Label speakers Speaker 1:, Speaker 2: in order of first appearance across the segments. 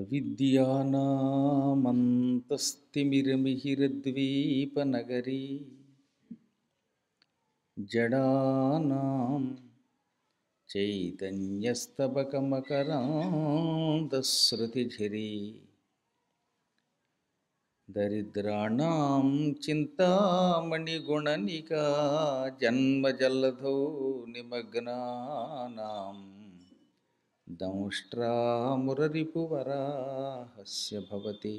Speaker 1: అవిద్యానామంతస్తిమిరమిహిరద్వీపనగరీ జడానాం చైతన్యస్తబకమకరాంతశ్రుతిఝరీ దరిద్రాణం చింతామణిగుణనికా జన్మజలధౌ నిమగ్నానాం దంష్ట్రామురరిపువరాహస్య భవతి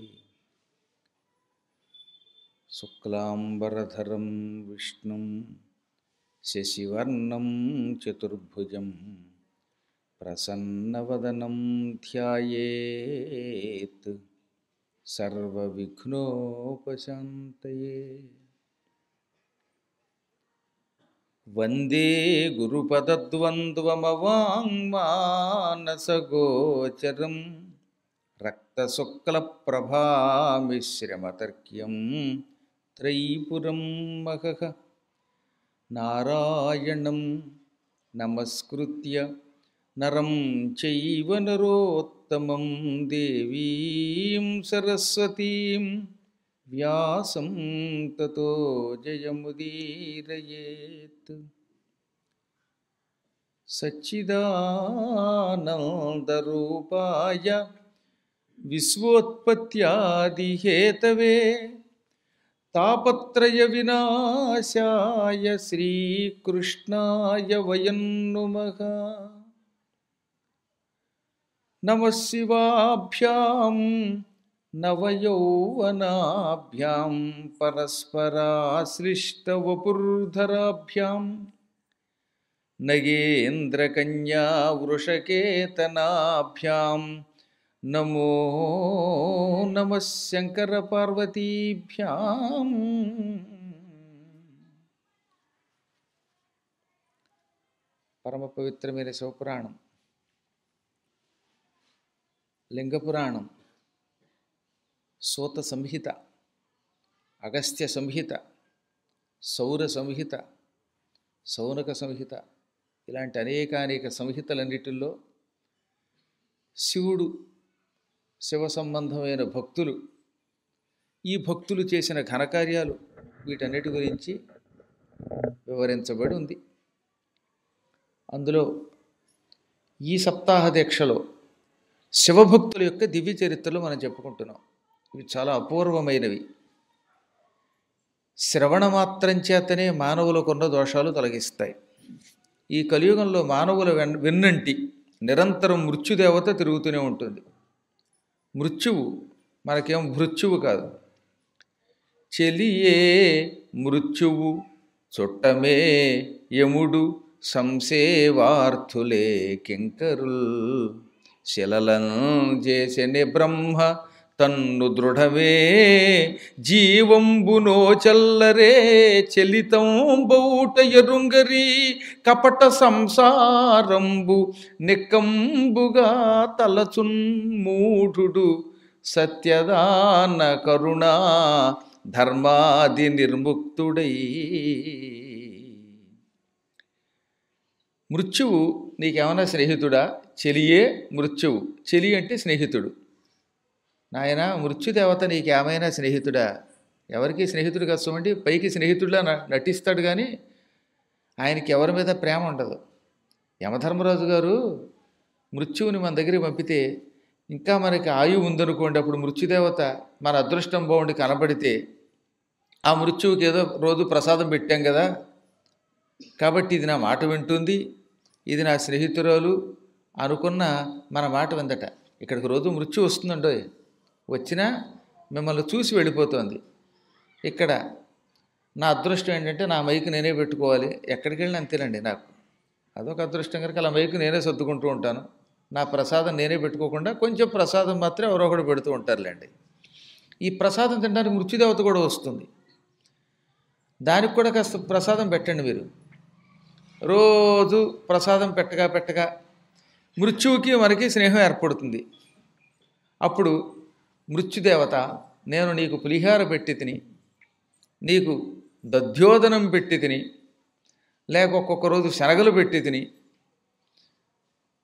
Speaker 1: శుక్లాంబరధరం విష్ణుం శశివర్ణం చతుర్భుజం ప్రసన్నవదనం ధ్యాయేత్ సర్వవిఘ్నోపశాంతయే. వందే గురుపదద్వంద్వమవాంగ్మానసగోచరం రక్తశుక్లప్రభామిశ్రమతర్క్యం త్రైపురం మహః. నారాయణం నమస్కృత్య నరం చైవ నరోత్తమం దేవీం సరస్వతీం వ్యాసం తతో జయముదీరయేత్. సచ్చిదానందరూపాయ విశ్వోత్పత్యాదిహేతవే తాపత్రయ వినాశాయ శ్రీకృష్ణాయ వయం నుమః. నమః శివాభ్యాం నవయౌవనాభ్యాం పరస్పరాశ్లిష్టవపుర్ధరాభ్యాం నగేంద్రకన్యా వృషకేతనాభ్యాం నమో నమః శంకరపార్వతీభ్యాం. పరమ పవిత్రమైన శివపురాణం, లింగపురాణం, సూత సంహిత, అగస్త్య సంహిత, సౌర సంహిత, సౌనక సంహిత, ఇలాంటి అనేక సంహితలన్నిటిల్లో శివుడు, శివ సంబంధమైన భక్తులు, ఈ భక్తులు చేసిన ఘనకార్యాలు, వీటన్నిటి గురించి వివరించబడి ఉంది. అందులో ఈ సప్తాహ దీక్షలో శివభక్తుల యొక్క దివ్య చరిత్రలు మనం చెప్పుకుంటున్నాం. ఇవి చాలా అపూర్వమైనవి. శ్రవణ మాత్రం చేతనే మానవులకున్న దోషాలు తొలగిస్తాయి. ఈ కలియుగంలో మానవుల వెన్నంటి నిరంతరం మృత్యుదేవత తిరుగుతూనే ఉంటుంది. మృత్యువు మనకేం మృత్యువు కాదు, చెలియే మృత్యువు, చుట్టమే యముడు, సంసేవార్థులే కింకరుల్, శిలలను చేసెనే బ్రహ్మ తన్ను దృఢమే, జీవంబునో చల్లరే చలితం బౌట ఎరుంగరి, కపట సంసారంబు నిక్కంబుగా తలచున్ మూఢుడు, సత్యదాన కరుణా ధర్మాది నిర్ముక్తుడై. మృత్యువు నీకేమైనా స్నేహితుడా? చెలియే మృత్యువు. చెలి అంటే స్నేహితుడు. నాయన మృత్యుదేవత నీకేమైనా స్నేహితుడా? ఎవరికి స్నేహితుడు కష్టమండి, పైకి స్నేహితుడిలా నటిస్తాడు కానీ ఆయనకి ఎవరి మీద ప్రేమ ఉండదు. యమధర్మరాజు గారు మృత్యువుని మన దగ్గరికి పంపితే, ఇంకా మనకి ఆయువు ఉందనుకోండి, అప్పుడు మృత్యుదేవత మన అదృష్టం బాగుండి కనబడితే, ఆ మృత్యువుకి ఏదో రోజు ప్రసాదం పెట్టాం కదా, కాబట్టి ఇది నా మాట వింటుంది, ఇది నా స్నేహితురాలు అనుకున్న మన మాట విందట. ఇక్కడికి రోజు మృత్యు వస్తుందండో, వచ్చినా మిమ్మల్ని చూసి వెళ్ళిపోతుంది. ఇక్కడ నా అదృష్టం ఏంటంటే నా మైకు నేనే పెట్టుకోవాలి, ఎక్కడికి వెళ్ళినా అంతేనండి. నాకు అదొక అదృష్టం కనుక అలా మైకు నేనే సర్దుకుంటూ ఉంటాను. నా ప్రసాదం నేనే పెట్టుకోకుండా కొంచెం ప్రసాదం మాత్రం ఎవరో ఒకడు పెడుతూ ఉంటారులేండి. ఈ ప్రసాదం తినడానికి మృత్యుదేవత కూడా వస్తుంది, దానికి కూడా కాస్త ప్రసాదం పెట్టండి మీరు. రోజు ప్రసాదం పెట్టగా మృత్యువుకి మనకి స్నేహం ఏర్పడుతుంది. అప్పుడు మృత్యుదేవత, నేను నీకు పులిహార పెట్టి తిని, నీకు దధ్యోదనం పెట్టి తిని, లేక ఒక్కొక్క రోజు శనగలు పెట్టి తిని,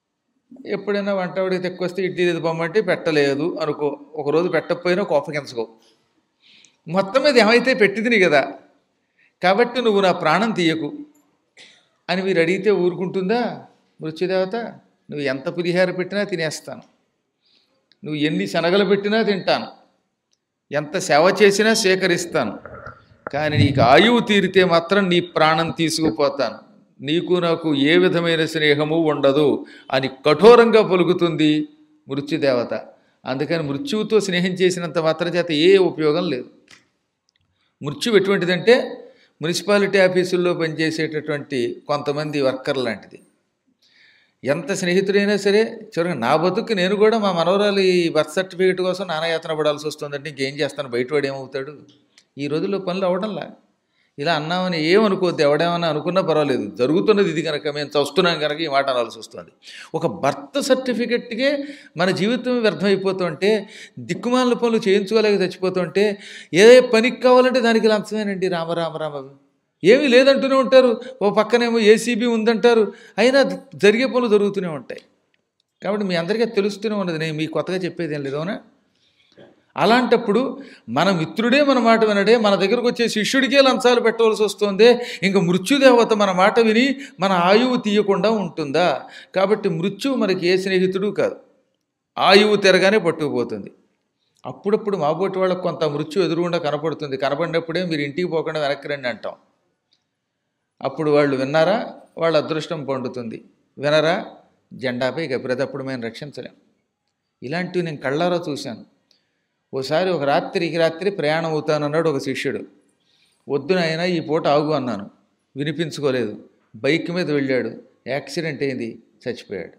Speaker 1: ఎప్పుడైనా వంటవాడికి తెక్కొస్తే ఇడ్లీ లేదు పొమ్మంటే పెట్టలేదు అనుకో, ఒకరోజు పెట్టకపోయినా కోపగించుకో. మొత్తం మీద ఏమైతే పెట్టింది కదా, కాబట్టి నువ్వు నా ప్రాణం తీయకు అని మీరు అడిగితే ఊరుకుంటుందా మృత్యుదేవత? నువ్వు ఎంత పులిహార పెట్టినా తినేస్తాను, నువ్వు ఎన్ని శనగలు పెట్టినా తింటాను, ఎంత సేవ చేసినా స్వీకరిస్తాను, కానీ నీకు ఆయువు తీరితే మాత్రం నీ ప్రాణం తీసుకుపోతాను, నీకు నాకు ఏ విధమైన స్నేహము ఉండదు అని కఠోరంగా పలుకుతుంది మృత్యుదేవత. అందుకని మృత్యువుతో స్నేహం చేసినంత మాత్రం చేత ఏ ఉపయోగం లేదు. మృత్యువు ఎటువంటిదంటే మున్సిపాలిటీ ఆఫీసుల్లో పనిచేసేటటువంటి కొంతమంది వర్కర్ లాంటిది. ఎంత స్నేహితుడైనా సరే చివరికి నా బతుకు నేను కూడా మా మనవరాలు ఈ బర్త్ సర్టిఫికేట్ కోసం నానాయాతన పడాల్సి వస్తుందంటే ఇంకేం చేస్తాను, బయటవాడు ఏమవుతాడు? ఈ రోజుల్లో పనులు అవడంలా. ఇలా అన్నామని ఏమనుకోవద్దు, ఎవడేమన్నా అనుకున్నా పర్వాలేదు, జరుగుతున్నది ఇది కనుక, మేము చస్తున్నాం కనుక ఈ మాట అనాల్సి వస్తుంది. ఒక బర్త్ సర్టిఫికెట్కే మన జీవితం వ్యర్థమైపోతుంటే, దిక్కుమాల పనులు చేయించుకోలేక చచ్చిపోతుంటే, ఏ పనికి కావాలంటే దానికి లంచమేనండి. రామ ఏమీ లేదంటూనే ఉంటారు, ఓ పక్కనేమో ఏసీబీ ఉందంటారు, అయినా జరిగే పనులు జరుగుతూనే ఉంటాయి. కాబట్టి మీ అందరికీ తెలుస్తూనే ఉన్నది, నేను మీకు కొత్తగా చెప్పేది ఏం లేదు. అవునా? అలాంటప్పుడు మన మిత్రుడే మన మాట వినడే, మన దగ్గరకు వచ్చే శిష్యుడికే లంచాలు పెట్టవలసి వస్తుంది, ఇంకా మృత్యుదేవత మన మాట విని మన ఆయువు తీయకుండా ఉంటుందా? కాబట్టి మృత్యువు మనకి ఏ స్నేహితుడు కాదు, ఆయువు తిరగానే పట్టుకుపోతుంది. అప్పుడప్పుడు మాబోటి వాళ్ళకు కొంత మృత్యు ఎదురుగుండా కనపడుతుంది, కనపడినప్పుడే మీరు ఇంటికి పోకుండా వెనక్కి రండి అంటాం. అప్పుడు వాళ్ళు విన్నారా, వాళ్ళ అదృష్టం పండుతుంది. వినరా, జెండాపై గపిరేటప్పుడు మేము రక్షించలేం. ఇలాంటివి నేను కళ్ళారా చూశాను. ఓసారి ఒక రాత్రి ప్రయాణం అవుతానన్నాడు ఒక శిష్యుడు. వద్దునైనా ఈ పూట ఆగు అన్నాను, వినిపించుకోలేదు. బైక్ మీద వెళ్ళాడు, యాక్సిడెంట్ అయింది, చచ్చిపోయాడు.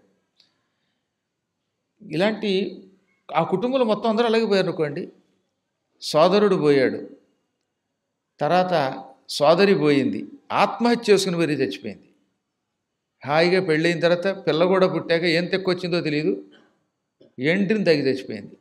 Speaker 1: ఇలాంటి ఆ కుటుంబంలో మొత్తం అందరూ అలాగే పోయారు అనుకోండి. సోదరుడు పోయాడు, తర్వాత సోదరి పోయింది, ఆత్మహత్య చేసుకుని మరీ చచ్చిపోయింది. హాయిగా పెళ్ళైన తర్వాత పిల్ల కూడా పుట్టాక ఏం తెక్కొచ్చిందో తెలియదు, ఎండ్రిని తగ్గి చచ్చిపోయింది.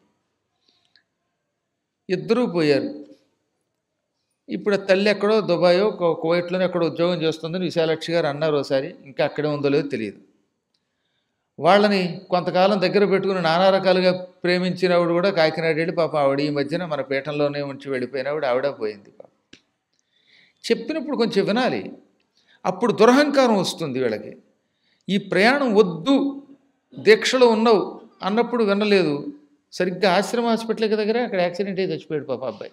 Speaker 1: ఇద్దరూ పోయారు. ఇప్పుడు తల్లి ఎక్కడో దుబాయో కువైట్లోనే ఎక్కడో ఉద్యోగం చేస్తుందని విశాలాక్షి గారు అన్నారు ఒకసారి, ఇంకా అక్కడే ఉందో లేదో తెలియదు. వాళ్ళని కొంతకాలం దగ్గర పెట్టుకుని నానా రకాలుగా ప్రేమించిన ఆవిడ కూడా కాకినాడ వెళ్ళి పాప ఆవిడ ఈ మధ్యన మన పీఠంలోనే ఉంచి వెళ్ళిపోయిన ఆవిడ పోయింది. పాప చెప్పినప్పుడు కొంచెం వినాలి, అప్పుడు దురహంకారం వస్తుంది వీళ్ళకి. ఈ ప్రయాణం వద్దు, దీక్షలో ఉన్నావు అన్నప్పుడు వినలేదు. సరిగ్గా ఆశ్రమ హాస్పిటల్కి దగ్గర అక్కడ యాక్సిడెంట్ అయ్యి చచ్చిపోయాడు పాప అబ్బాయి.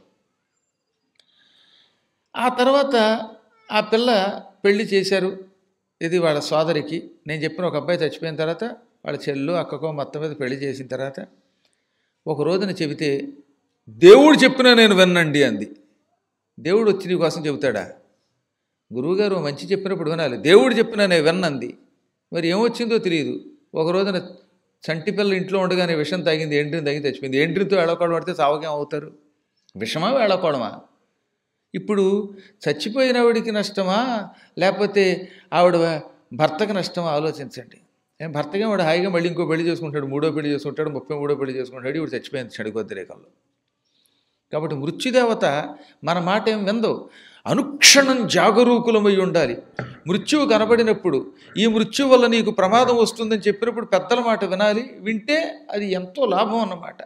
Speaker 1: ఆ తర్వాత ఆ పిల్ల పెళ్లి చేశారు, ఇది వాళ్ళ సోదరికి. నేను చెప్పిన ఒక అబ్బాయి చచ్చిపోయిన తర్వాత వాళ్ళ చెల్లు అక్కకో మొత్తం మీద పెళ్లి చేసిన తర్వాత ఒక రోజున చెబితే, దేవుడు చెప్పినా నేను వినండి అంది. దేవుడు వచ్చి నీ కోసం చెబుతాడా? గురువుగారు మంచి చెప్పినప్పుడు వినాలి, దేవుడు చెప్పినా నేను విన్నంది. మరి ఏమొచ్చిందో తెలియదు. ఒక రోజున చంటిపిల్ల ఇంట్లో ఉండగానే విషం తాగింది, ఎండ్రిని తాగి చచ్చిపోయింది. ఎండ్రితో వేళకోవడం పడితే చావకేం అవుతారు? విషమా వేళకోవడమా? ఇప్పుడు చచ్చిపోయిన ఆవిడికి నష్టమా లేకపోతే ఆవిడ భర్తకు నష్టమా ఆలోచించండి. భర్తగా వాడు హాయిగా మళ్ళీ ఇంకో పెళ్లి చేసుకుంటాడు, మూడో పెళ్లి చేసుకుంటాడు, 33వ పెళ్లి చేసుకుంటాడు, ఇప్పుడు చచ్చిపోయింది చెడుకొద్దిరేకంలో. కాబట్టి మృత్యుదేవత మన మాట ఏం విందో, అనుక్షణం జాగరూకులమై ఉండాలి. మృత్యువు కనబడినప్పుడు ఈ మృత్యువు వల్ల నీకు ప్రమాదం వస్తుందని చెప్పినప్పుడు పెద్దల మాట వినాలి, వింటే అది ఎంతో లాభం అన్నమాట.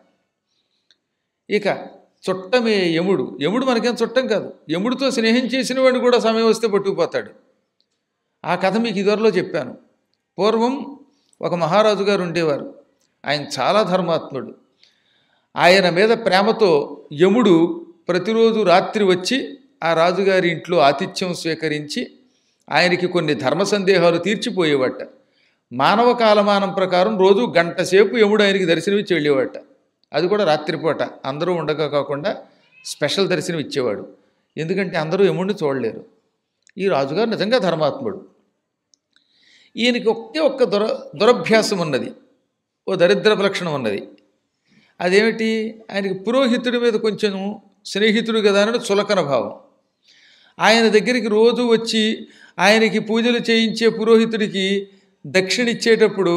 Speaker 1: ఇక చుట్టమే యముడు. యముడు మనకేం చుట్టం కాదు, యముడితో స్నేహం చేసిన వాడు కూడా సమయం వస్తే పట్టుకుపోతాడు. ఆ కథ మీకు ఇదివరలో చెప్పాను. పూర్వం ఒక మహారాజు గారు ఉండేవారు, ఆయన చాలా ధర్మాత్ముడు. ఆయన మీద ప్రేమతో యముడు ప్రతిరోజు రాత్రి వచ్చి ఆ రాజుగారి ఇంట్లో ఆతిథ్యం స్వీకరించి ఆయనకి కొన్ని ధర్మ సందేహాలు తీర్చిపోయేవాట. మానవ కాలమానం ప్రకారం రోజు గంట సేపు యముడు ఆయనకి దర్శనమిచ్చి వెళ్ళేవాట. అది కూడా రాత్రిపూట, అందరూ ఉండగా కాకుండా స్పెషల్ దర్శనం ఇచ్చేవాడు. ఎందుకంటే అందరూ యముడిని చూడలేరు. ఈ రాజుగారు నిజంగా ధర్మాత్ముడు. ఈయనకి ఒక్క దురభ్యాసం ఉన్నది, ఓ దరిద్రపు లక్షణం ఉన్నది. అదేమిటి? ఆయనకి పురోహితుడి మీద కొంచెం స్నేహితుడు కదా అని చులకన భావం. ఆయన దగ్గరికి రోజు వచ్చి ఆయనకి పూజలు చేయించే పురోహితుడికి దక్షిణ ఇచ్చేటప్పుడు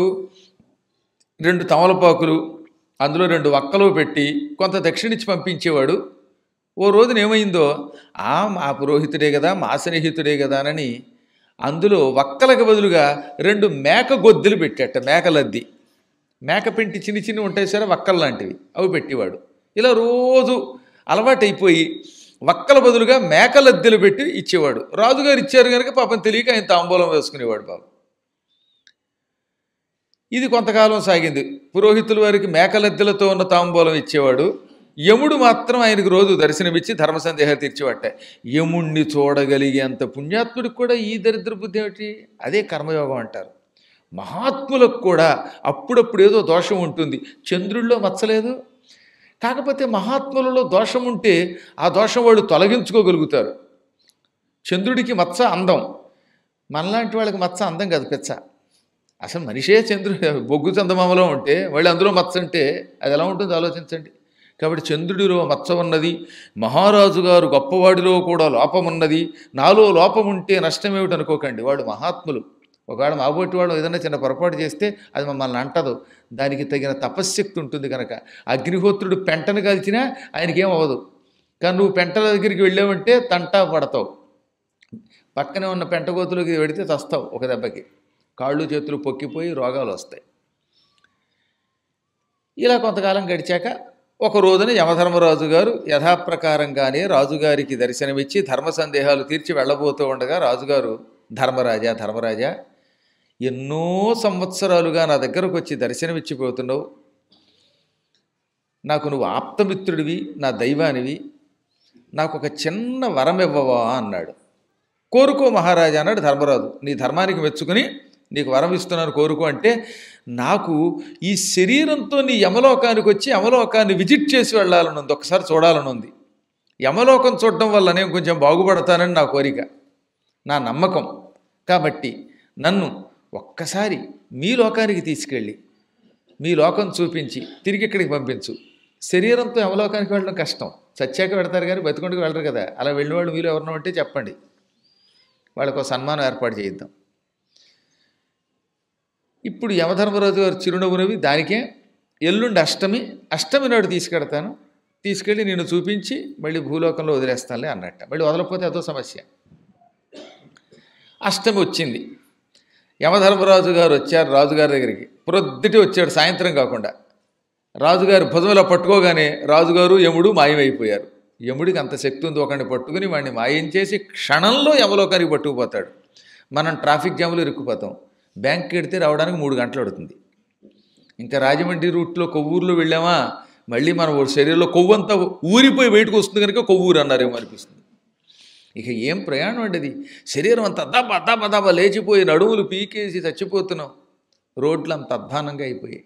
Speaker 1: 2 తమలపాకులు, అందులో 2 వక్కలు పెట్టి కొంత దక్షిణిచ్చి పంపించేవాడు. ఓ రోజున ఏమైందో, మా పురోహితుడే కదా, మా స్నేహితుడే కదా అని అందులో వక్కలకు బదులుగా 2 మేక గొద్దెలు పెట్టాట, మేకలద్ది. మేకపెంటి చిన్ని చిన్ని ఉంటాయి సరే వక్కలు లాంటివి, అవి పెట్టేవాడు. ఇలా రోజు అలవాటైపోయి వక్కల బదులుగా మేకలద్దెలు పెట్టి ఇచ్చేవాడు. రాజుగారు ఇచ్చారు కనుక పాపం తెలియక ఆయన తాంబూలం వేసుకునేవాడు పాపం. ఇది కొంతకాలం సాగింది. పురోహితుల వారికి మేకలద్దెలతో ఉన్న తాంబూలం ఇచ్చేవాడు. యముడు మాత్రం ఆయనకు రోజు దర్శనమిచ్చి ధర్మ సందేహాలు తీర్చేవాట. యముణ్ణి చూడగలిగేంత పుణ్యాత్ముడికి కూడా ఈ దరిద్ర బుద్ధి ఏమిటి? అదే కర్మయోగం అంటారు. మహాత్ములకు కూడా అప్పుడప్పుడు ఏదో దోషం ఉంటుంది. చంద్రుల్లో మచ్చలేదు, కాకపోతే మహాత్ములలో దోషం ఉంటే ఆ దోషం వాళ్ళు తొలగించుకోగలుగుతారు. చంద్రుడికి మచ్చ అందం, మనలాంటి వాళ్ళకి మచ్చ అందం కాదు, పెచ్చ. అసలు మనిషే చంద్రుడు బొగ్గు చందమామలో ఉంటే వాళ్ళు అందులో మచ్చ అంటే అది ఎలా ఉంటుందో ఆలోచించండి. కాబట్టి చంద్రుడిలో మచ్చ ఉన్నది, మహారాజు గారు గొప్పవాడిలో కూడా లోపం ఉన్నది. నాలో లోపం ఉంటే నష్టం ఏమిటి అనుకోకండి, వాడు మహాత్ములు. ఒకవేళ మాబోటి వాడు ఏదైనా చిన్న పొరపాటు చేస్తే అది మమ్మల్ని అంటదు, దానికి తగిన తపశ్శక్తి ఉంటుంది కనుక. అగ్నిహోత్రుడు పెంటను కాల్చినా ఆయనకేం అవ్వదు, కానీ నువ్వు పెంటల దగ్గరికి వెళ్ళావంటే తంటా పడతావు. పక్కనే ఉన్న పెంటగోతులోకి వెడితే చస్తావు ఒక దెబ్బకి, కాళ్ళు చేతులు పొక్కిపోయి రోగాలు వస్తాయి. ఇలా కొంతకాలం గడిచాక ఒక రోజున యమధర్మరాజు గారు యథాప్రకారంగానే రాజుగారికి దర్శనమిచ్చి ధర్మ సందేహాలు తీర్చి వెళ్ళబోతూ ఉండగా రాజుగారు, ధర్మరాజా ధర్మరాజా, ఎన్నో సంవత్సరాలుగా నా దగ్గరకు వచ్చి దర్శనమిచ్చిపోతున్నావు, నాకు నువ్వు ఆప్తమిత్రుడివి, నా దైవానివి, నాకు ఒక చిన్న వరం ఇవ్వవా అన్నాడు. కోరుకో మహారాజా అన్నాడు ధర్మరాజు. నీ ధర్మానికి మెచ్చుకుని నీకు వరం ఇస్తున్నాను కోరుకో అంటే, నాకు ఈ శరీరంతో నీ యమలోకానికి వచ్చి యమలోకాన్ని విజిట్ చేసి వెళ్ళాలని ఉంది, ఒకసారి చూడాలని ఉంది. యమలోకం చూడడం వల్ల నేను కొంచెం బాగుపడతానని నా కోరిక, నా నమ్మకం. కాబట్టి నన్ను ఒక్కసారి మీ లోకానికి తీసుకెళ్ళి మీ లోకం చూపించి తిరిగి ఇక్కడికి పంపించు. శరీరంతో యమలోకానికి వెళ్ళడం కష్టం, చచ్చాక పెడతారు కానీ బతికొండకు వెళ్ళరు కదా. అలా వెళ్ళిన వాళ్ళు మీరు ఎవరినో అంటే చెప్పండి, వాళ్ళకు సన్మానం ఏర్పాటు చేయిద్దాం. ఇప్పుడు యమధర్మరాజు గారు చిరునవ్వునవి, దానికే ఎల్లుండి అష్టమి నాడు తీసుకెడతాను, తీసుకెళ్ళి నేను చూపించి మళ్ళీ భూలోకంలో వదిలేస్తానులే అన్నట్ట. మళ్ళీ వదలకపోతే అదో సమస్య. అష్టమి వచ్చింది, యమధర్మరాజు గారు వచ్చారు రాజుగారి దగ్గరికి. ప్రొద్దుటి వచ్చాడు, సాయంత్రం కాకుండా. రాజుగారి భుజంలో పట్టుకోగానే రాజుగారు యముడు మాయమైపోయారు. యముడికి అంత శక్తి ఉంది, ఒకడిని పట్టుకుని వాడిని మాయం చేసి క్షణంలో యమలోకానికి పట్టుకుపోతాడు. మనం ట్రాఫిక్ జాములు ఇరుక్కుపోతాం, బ్యాంక్కి వెడితే రావడానికి 3 గంటలు పడుతుంది. ఇంకా రాజమండ్రి రూట్లో కొవ్వూరులో వెళ్ళామా, మళ్ళీ మన శరీరంలో కొవ్వంతా ఊరిపోయి బయటకు వస్తుంది కనుక కొవ్వూరు అన్నారేమో అనిపిస్తుంది. ఇక ఏం ప్రయాణం అండి అది, శరీరం అంత దబ్బా లేచిపోయి నడుములు పీకేసి చచ్చిపోతున్నాం, రోడ్లు అంత అధ్వానంగా అయిపోయాయి.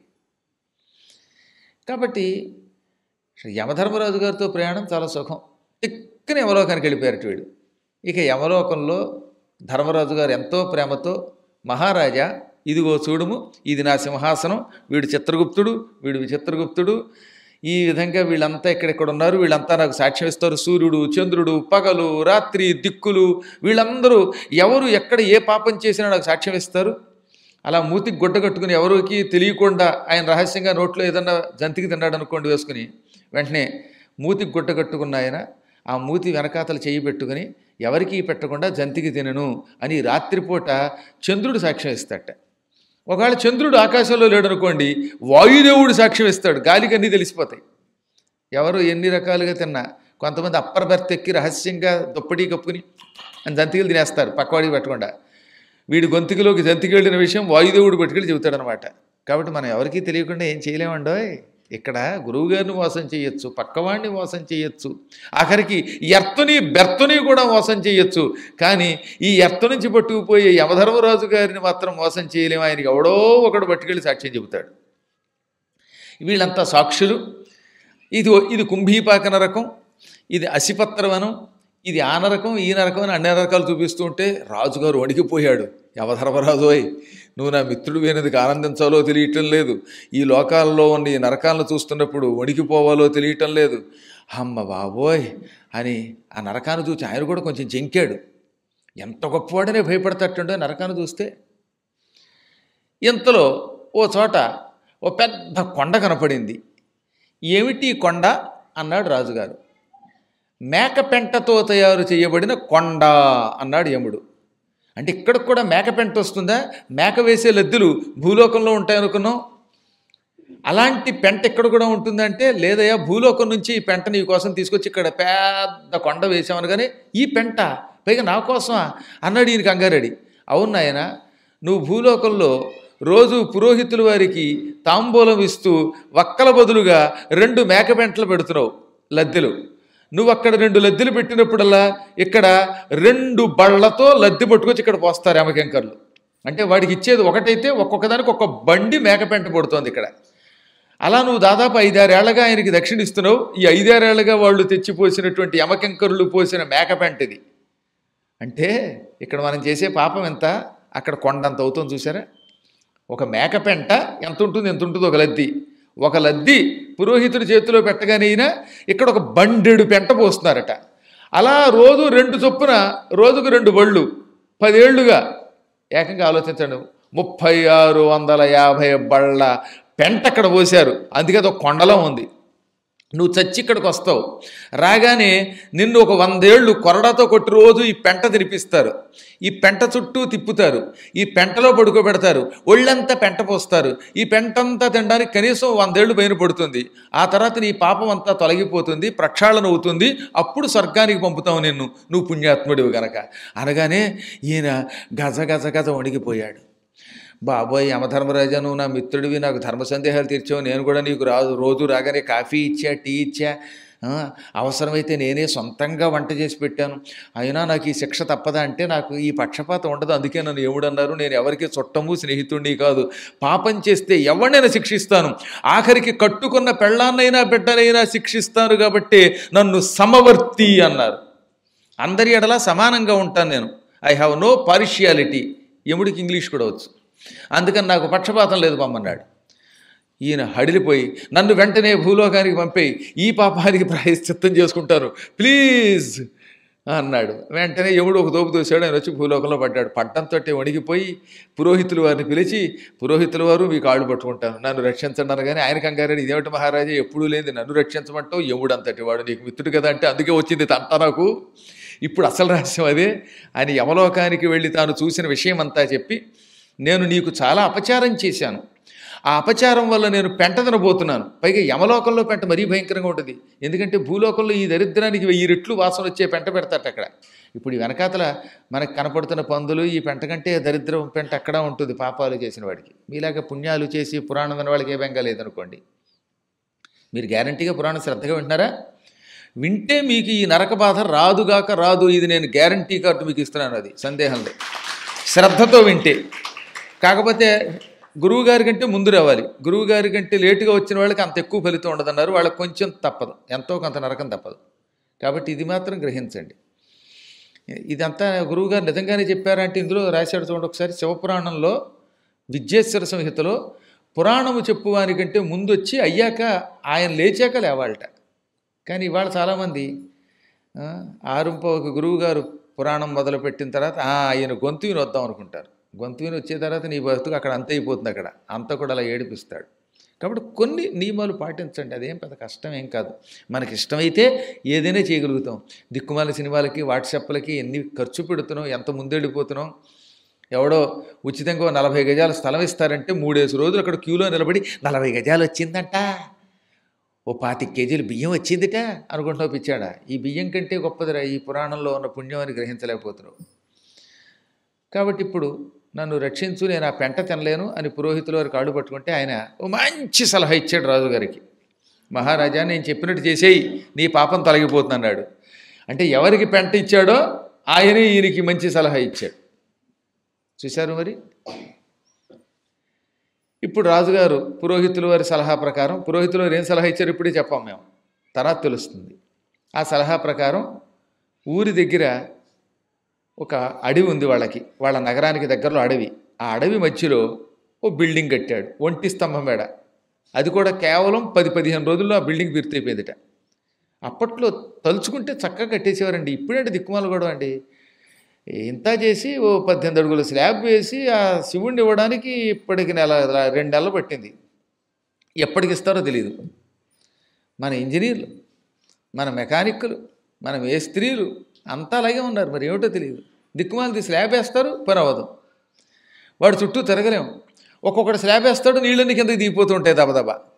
Speaker 1: కాబట్టి యమధర్మరాజు గారితో ప్రయాణం చాలా సుఖం. తిక్కన యమలోకానికి వెళ్ళిపోయారట వీడు. ఇక యమలోకంలో ధర్మరాజు గారు ఎంతో ప్రేమతో, మహారాజా ఇదిగో చూడుము, ఇది నా సింహాసనం, వీడు చిత్రగుప్తుడు, వీడు విచిత్రగుప్తుడు, ఈ విధంగా వీళ్ళంతా ఎక్కడెక్కడ ఉన్నారు, వీళ్ళంతా నాకు సాక్ష్యం ఇస్తారు. సూర్యుడు, చంద్రుడు, పగలు, రాత్రి, దిక్కులు, వీళ్ళందరూ ఎవరు ఎక్కడ ఏ పాపం చేసినా నాకు సాక్ష్యం ఇస్తారు. అలా మూతికి గుడ్డ కట్టుకుని ఎవరికి తెలియకుండా ఆయన రహస్యంగా నోట్లో ఏదన్నా జంతికి తిన్నాడు అనుకోండి వేసుకుని, వెంటనే మూతికి గుడ్డ కట్టుకున్న ఆయన ఆ మూతి వెనకాతలు చేయి పెట్టుకుని ఎవరికీ పెట్టకుండా జంతికి తినను అని రాత్రిపూట చంద్రుడు సాక్ష్యం ఇస్తాడట. ఒకవేళ చంద్రుడు ఆకాశంలో లేడనుకోండి, వాయుదేవుడు సాక్ష్యం ఇస్తాడు, గాలికి అన్నీ తెలిసిపోతాయి. ఎవరు ఎన్ని రకాలుగా తిన్నా, కొంతమంది అప్పర్ బెర్త్ ఎక్కి రహస్యంగా దుప్పటి కప్పుకుని అని జంతికలు తినేస్తారు పక్కవాడికి పెట్టకుండా. వీడి గొంతుకిలోకి జంతికి వెళ్ళిన విషయం వాయుదేవుడు పట్టుకెళ్ళి చెబుతాడనమాట. కాబట్టి మనం ఎవరికీ తెలియకుండా ఏం చేయలేమండోయ్. ఇక్కడ గురువుగారిని మోసం చేయొచ్చు, పక్కవాడిని మోసం చేయొచ్చు, ఆఖరికి ఎర్తని బెర్తని కూడా మోసం చేయొచ్చు. కానీ ఈ ఎర్త నుంచి పట్టుకుపోయే యమధర్మరాజు గారిని మాత్రం మోసం చేయలేము. ఆయనకి ఎవడో ఒకడు పట్టుకెళ్ళి సాక్ష్యం చెబుతాడు. వీళ్ళంతా సాక్షులు. ఇది కుంభీపాక నరకం, ఇది అసిపత్రవనం, ఇది ఆ నరకం ఈ నరకం అని అన్ని రకాలు చూపిస్తూ ఉంటే రాజుగారు వణికిపోయాడు. యమధర్మరాజోయ్, నువ్వు నా మిత్రుడు అయినందుకు ఆనందించాలో తెలియటం లేదు, ఈ లోకాల్లో ఉన్న ఈ నరకాలను చూస్తున్నప్పుడు వణికిపోవాలో తెలియటం లేదు. అమ్మ బాబోయ్ అని ఆ నరకాన్ని చూసి ఆయన కూడా కొంచెం జంకాడు. ఎంత గొప్పవాడనే భయపడతట్టుండో నరకాన్ని చూస్తే. ఇంతలో ఓ చోట ఓ పెద్ద కొండ కనపడింది. ఏమిటి కొండ అన్నాడు రాజుగారు. మేక పెంటతో తయారు చేయబడిన కొండ అన్నాడు యముడు. అంటే ఇక్కడికి కూడా మేక పెంట వస్తుందా? మేక వేసే లద్దెలు భూలోకంలో ఉంటాయనుకున్నాం. అలాంటి పెంట ఎక్కడ కూడా ఉంటుందంటే, లేదయ్యా భూలోకం నుంచి ఈ పెంట నీ కోసం తీసుకొచ్చి ఇక్కడ పెద్ద కొండ వేసామనగానే, ఈ పెంట పైగా నా కోసమా అన్నాడు ఈయన కంగారెడ్డి. అవును నాయన, నువ్వు భూలోకంలో రోజు పురోహితుల వారికి తాంబూలం ఇస్తూ వక్కల బదులుగా 2 మేకపెంటలు పెడుతున్నావు లద్దెలు. నువ్వు అక్కడ 2 లద్దెలు పెట్టినప్పుడల్లా ఇక్కడ 2 బళ్ళతో లద్దె పట్టుకొచ్చి ఇక్కడ పోస్తారు యమకింకర్లు. అంటే వాడికి ఇచ్చేది ఒకటైతే ఒక్కొక్కదానికి ఒక బండి మేకపెంట పడుతోంది ఇక్కడ. అలా నువ్వు దాదాపు 5-6 ఏళ్లగా ఆయనకి దక్షిణ ఇస్తున్నావు. ఈ 5-6 ఏళ్లగా వాళ్ళు తెచ్చిపోసినటువంటి యమకింకరులు పోసిన మేకపెంట ఇది. అంటే ఇక్కడ మనం చేసే పాపం ఎంత, అక్కడ కొండంత అవుతుంది చూసారా. ఒక మేకపెంట ఎంత ఉంటుందో ఒక లద్ది పురోహితుడి చేతిలో పెట్టగానే అయినా ఇక్కడ ఒక బండెడు పెంట పోస్తున్నారట. అలా రోజు 2 చొప్పున రోజుకు 2 బళ్ళు 10 ఏళ్లుగా ఏకంగా ఆలోచించండి, 3650 బళ్ళ పెంట అక్కడ పోశారు. అందుకే అది ఒక కొండలో ఉంది. నువ్వు చచ్చి ఇక్కడికి వస్తావు, రాగానే నిన్ను ఒక 100 ఏళ్ళు కొరడాతో కొట్టి రోజు ఈ పెంట తినిపిస్తారు, ఈ పెంట చుట్టూ తిప్పుతారు, ఈ పెంటలో పడుకోబెడతారు, ఒళ్ళంతా పెంట పోస్తారు. ఈ పెంటంతా తినడానికి కనీసం 100 ఏళ్ళు పైన పడుతుంది. ఆ తర్వాత నీ పాపం అంతా తొలగిపోతుంది, ప్రక్షాళన అవుతుంది, అప్పుడు స్వర్గానికి పంపుతావు నిన్ను, నువ్వు పుణ్యాత్ముడివి గనక అనగానే ఈయన గజ గజ గజ వణిగిపోయాడు. బాబోయ్ యమధర్మరాజా, నువ్వు నా మిత్రుడివి, నాకు ధర్మ సందేహాలు తీర్చావు, నేను కూడా నీకు రోజు రాగానే కాఫీ ఇచ్చా, టీ ఇచ్చా, అవసరమైతే నేనే సొంతంగా వంట చేసి పెట్టాను. అయినా నాకు ఈ శిక్ష తప్పదా అంటే నాకు ఈ పక్షపాతం ఉండదు. అందుకే నన్ను ఏముడన్నారు, నేను ఎవరికి చుట్టము స్నేహితుడిని కాదు. పాపం చేస్తే ఎవరినైనా శిక్షిస్తాను, ఆఖరికి కట్టుకున్న పెళ్ళాన్నైనా బిడ్డనైనా శిక్షిస్తాను, కాబట్టి నన్ను సమవర్తి అన్నారు. అందరి ఎడలా సమానంగా ఉంటాను నేను. I have no partiality. యముడికి ఇంగ్లీష్ కూడా వచ్చు, అందుకని నాకు పక్షపాతం లేదు పమ్మన్నాడు. ఈయన హడిలిపోయి, నన్ను వెంటనే భూలోకానికి పంపేయి, ఈ పాపానికి ప్రాయశ్చిత్తం చేసుకుంటాను ప్లీజ్ అన్నాడు. వెంటనే యముడు ఒక తోపు తోసాడు, ఆయన వచ్చి భూలోకంలో పడ్డాడు. పడ్డంతో వణికిపోయి పురోహితుల వారిని పిలిచి, పురోహితుల వారు మీ కాళ్ళు పట్టుకుంటాను, నన్ను రక్షించండి అనగానే ఆయన కంగారాడు. ఇదేమిటి మహారాజా, ఎప్పుడూ లేని నన్ను రక్షించమంటావు, యముడు అంతటి వాడు నీకు మిత్రుడు కదా అంటే అందుకే వచ్చింది తంట నాకు. ఇప్పుడు అసలు రహస్యం అదే అని యమలోకానికి వెళ్ళి తాను చూసిన విషయం అంతా చెప్పి, నేను నీకు చాలా అపచారం చేశాను, ఆ అపచారం వల్ల నేను పెంట తినబోతున్నాను. పైగా యమలోకంలో పెంట మరీ భయంకరంగా ఉంటుంది, ఎందుకంటే భూలోకంలో ఈ దరిద్రానికి 1000 రెట్లు వాసన వచ్చే పెంట పెడతాట అక్కడ. ఇప్పుడు ఈ వెనకాతల మనకు కనపడుతున్న పందులు ఈ పెంట కంటే దరిద్రం పెంట అక్కడ ఉంటుంది పాపాలు చేసిన వాడికి. మీలాగా పుణ్యాలు చేసి పురాణం విన్న వాళ్ళకి ఏ బెంగా లేదనుకోండి. మీరు గ్యారంటీగా పురాణం శ్రద్ధగా వింటున్నారా? వింటే మీకు ఈ నరక బాధ రాదుగాక రాదు. ఇది నేను గ్యారంటీ కార్డు మీకు ఇస్తున్నాను, అది సందేహం లేదు, శ్రద్ధతో వింటే. కాకపోతే గురువుగారి కంటే ముందు రావాలి, గురువుగారి కంటే లేటుగా వచ్చిన వాళ్ళకి అంత ఎక్కువ ఫలితం ఉండదన్నారు, వాళ్ళకి కొంచెం తప్పదు, ఎంతో కొంత నరకం తప్పదు. కాబట్టి ఇది మాత్రం గ్రహించండి. ఇదంతా గురువుగారు నిజంగానే చెప్పారంటే ఇందులో రాశాడు చూడండి ఒకసారి. శివపురాణంలో విద్యేశ్వర సంహితలో పురాణము చెప్పువానికంటే ముందు వచ్చి అయ్యాక ఆయన లేచాక లేవాలట. కానీ ఇవాళ చాలామంది 6:15 గురువుగారు పురాణం మొదలుపెట్టిన తర్వాత ఆయన గొంతు విని వద్దాం అనుకుంటారు. గొంతు విని వచ్చే తర్వాత నీ బతుకు అక్కడ అంత అయిపోతుంది, అక్కడ అంతా కూడా అలా ఏడిపిస్తాడు. కాబట్టి కొన్ని నియమాలు పాటించండి, అదేం పెద్ద కష్టం ఏం కాదు. మనకి ఇష్టమైతే ఏదైనా చేయగలుగుతాం. దిక్కుమాల సినిమాలకి వాట్సాప్లకి ఎన్ని ఖర్చు పెడుతున్నాం, ఎంత ముందెళ్ళిపోతున్నాం. ఎవడో ఉచితంగా 40 గజాల స్థలం ఇస్తారంటే 3 రోజులు అక్కడ క్యూలో నిలబడి 40 గజాలు వచ్చిందంట, ఓ 25 కేజీలు బియ్యం వచ్చిందిట అనుకుంటున్నావు పిచ్చాడా. ఈ బియ్యం కంటే గొప్పదిరా ఈ పురాణంలో ఉన్న పుణ్యం అని గ్రహించలేకపోతున్నావు. కాబట్టి ఇప్పుడు నన్ను రక్షించు, నేను ఆ పెంట తినలేను అని పురోహితుల వారి కాళ్ళు పట్టుకుంటే ఆయన ఓ మంచి సలహా ఇచ్చాడు రాజుగారికి. మహారాజా, నేను చెప్పినట్టు చేసేయి, నీ పాపం తొలగిపోతుంది అన్నాడు. అంటే ఎవరికి పెంట ఇచ్చాడో ఆయనే ఈయనకి మంచి సలహా ఇచ్చాడు. చూశారు మరి. ఇప్పుడు రాజుగారు పురోహితుల వారి సలహా ప్రకారం, పురోహితుల వారు ఏం సలహా ఇచ్చారు ఇప్పుడే చెప్పాం మేము, తర్వాత తెలుస్తుంది. ఆ సలహా ప్రకారం ఊరి దగ్గర ఒక అడవి ఉంది వాళ్ళకి, వాళ్ళ నగరానికి దగ్గరలో అడవి. ఆ అడవి మధ్యలో ఓ బిల్డింగ్ కట్టాడు, 1 స్తంభం మేడ. అది కూడా కేవలం 10-15 రోజుల్లో ఆ బిల్డింగ్ పూర్తయిపోయేదిట. అప్పట్లో తలుచుకుంటే చక్కగా కట్టేసేవారండి. ఇప్పుడంటే దిక్కుమాలు కూడా అండి. ఇంత చేసి ఓ 18 అడుగుల స్లాబ్ వేసి ఆ శివుణ్ణి ఇవ్వడానికి ఇప్పటికి 2 నెలలు పట్టింది. ఎప్పటికి ఇస్తారో తెలియదు. మన ఇంజనీర్లు, మన మెకానిక్కులు, మన మేస్త్రీలు అంతా అలాగే ఉన్నారు. మరి ఏమిటో తెలియదు. దిక్కుమాలది స్లాబ్ వేస్తారు, పని అవ్వదు. వాడు చుట్టూ తిరగలేము. ఒక్కొక్కటి స్లాబ్ వేస్తాడు, నీళ్ళని కిందకి దిగిపోతూ ఉంటాయి దబదబా.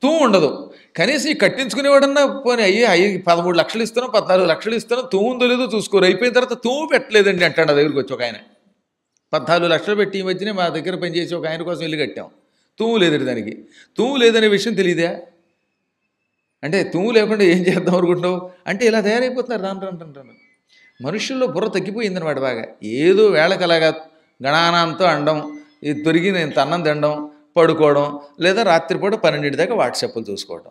Speaker 1: తూము ఉండదు. కనీసం ఈ కట్టించుకునేవాడన్నా పోనీ 13 లక్షలు ఇస్తున్నాం, 14 లక్షలు ఇస్తున్నాం, తూము ఉందో లేదో చూసుకోరు. అయిపోయిన తర్వాత తూము పెట్టలేదండి అంటాడు నా దగ్గరికి వచ్చి ఒక ఆయన. 14 లక్షలు పెట్టి ఈ మధ్యనే మా దగ్గర పనిచేసి ఒక ఆయన కోసం ఇల్లు కట్టాం. తూము లేదండి దానికి. తూము లేదనే విషయం తెలియదా? అంటే తూము లేకుండా ఏం చేద్దాం అనుకుంటున్నావు అంటే ఇలా తయారైపోతున్నారు రాను. మనుషుల్లో బుర్ర తగ్గిపోయిందనమాట బాగా. ఏదో వేళకలాగా గణానాంతో అండం, ఇది దొరికి నేను అన్నం తినడం, పడుకోవడం, లేదా రాత్రిపూట 12 దాకా వాట్సాప్లు చూసుకోవడం.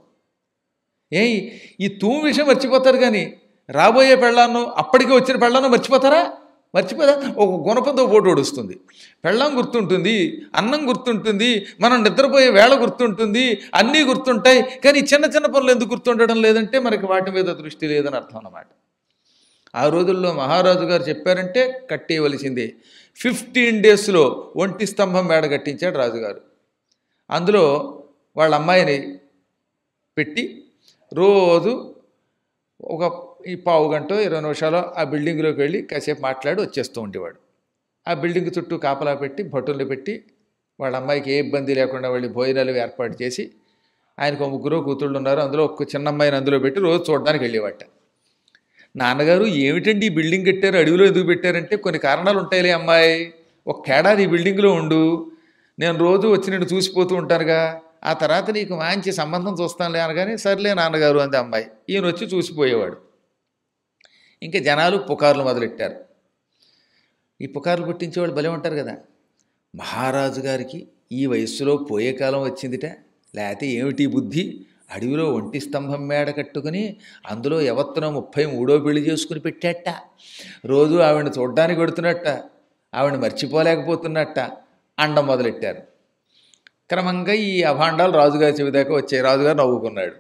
Speaker 1: ఈ తూము విషయం మర్చిపోతారు కానీ రాబోయే పెళ్ళాన్నో అప్పటికే వచ్చిన పెళ్ళాన్నో మర్చిపోతారా? మర్చిపోదా? ఒక గుణపంతో పోటు ఓడుస్తుంది. పెళ్ళాం గుర్తుంటుంది, అన్నం గుర్తుంటుంది, మనం నిద్రపోయే వేళ గుర్తుంటుంది, అన్నీ గుర్తుంటాయి. కానీ చిన్న చిన్న పనులు ఎందుకు గుర్తుండడం లేదంటే మనకి వాటి మీద దృష్టి లేదని అర్థం అన్నమాట. ఆ రోజుల్లో మహారాజు గారు చెప్పారంటే కట్టేయవలసిందే. 15 డేస్లో ఒంటి స్తంభం మేడ కట్టించాడు రాజుగారు. అందులో వాళ్ళ అమ్మాయిని పెట్టి రోజు ఒక ఈ పావు గంట 20 నిమిషాలు ఆ బిల్డింగ్లోకి వెళ్ళి కాసేపు మాట్లాడి వచ్చేస్తూ ఉండేవాడు. ఆ బిల్డింగ్ చుట్టూ కాపలా పెట్టి భటుల్ని పెట్టి వాళ్ళ అమ్మాయికి ఏ ఇబ్బంది లేకుండా వెళ్ళి భోజనాలు ఏర్పాటు చేసి, ఆయనకు 3 కూతుళ్ళు ఉన్నారు, అందులో ఒక చిన్న అమ్మాయిని అందులో పెట్టి రోజు చూడడానికి వెళ్ళేవాట. నాన్నగారు ఏమిటండి ఈ బిల్డింగ్ కట్టారు, అడవిలో ఎందుకు పెట్టారంటే కొన్ని కారణాలు ఉంటాయిలే అమ్మాయి, ఒక ఏడాది ఈ బిల్డింగ్లో ఉండు, నేను రోజు వచ్చి నేను చూసిపోతూ ఉంటానుగా, ఆ తర్వాత నీకు మంచి సంబంధం చూస్తానులే అనగానే సర్లే నాన్నగారు అంది అమ్మాయి. ఈయన వచ్చి చూసిపోయేవాడు. ఇంకా జనాలు పుకార్లు మొదలెట్టారు. ఈ పుకార్లు పుట్టించేవాళ్ళు భలే ఉంటారు కదా. మహారాజు గారికి ఈ వయస్సులో పోయే కాలం వచ్చిందిట, లేకపోతే ఏమిటి బుద్ధి, అడవిలో ఒంటి స్తంభం మేడ కట్టుకుని అందులో ఎవత్తనో 33వ పెళ్లి చేసుకుని పెట్టాట, రోజు ఆవిడని చూడ్డానికి పెడుతున్నట్ట, ఆవిడని మర్చిపోలేకపోతున్నట్ట అండం మొదలెట్టారు. క్రమంగా ఈ అభాండాలు రాజుగారి చెవిదాకా వచ్చాయి. రాజుగారు నవ్వుకున్నాడు.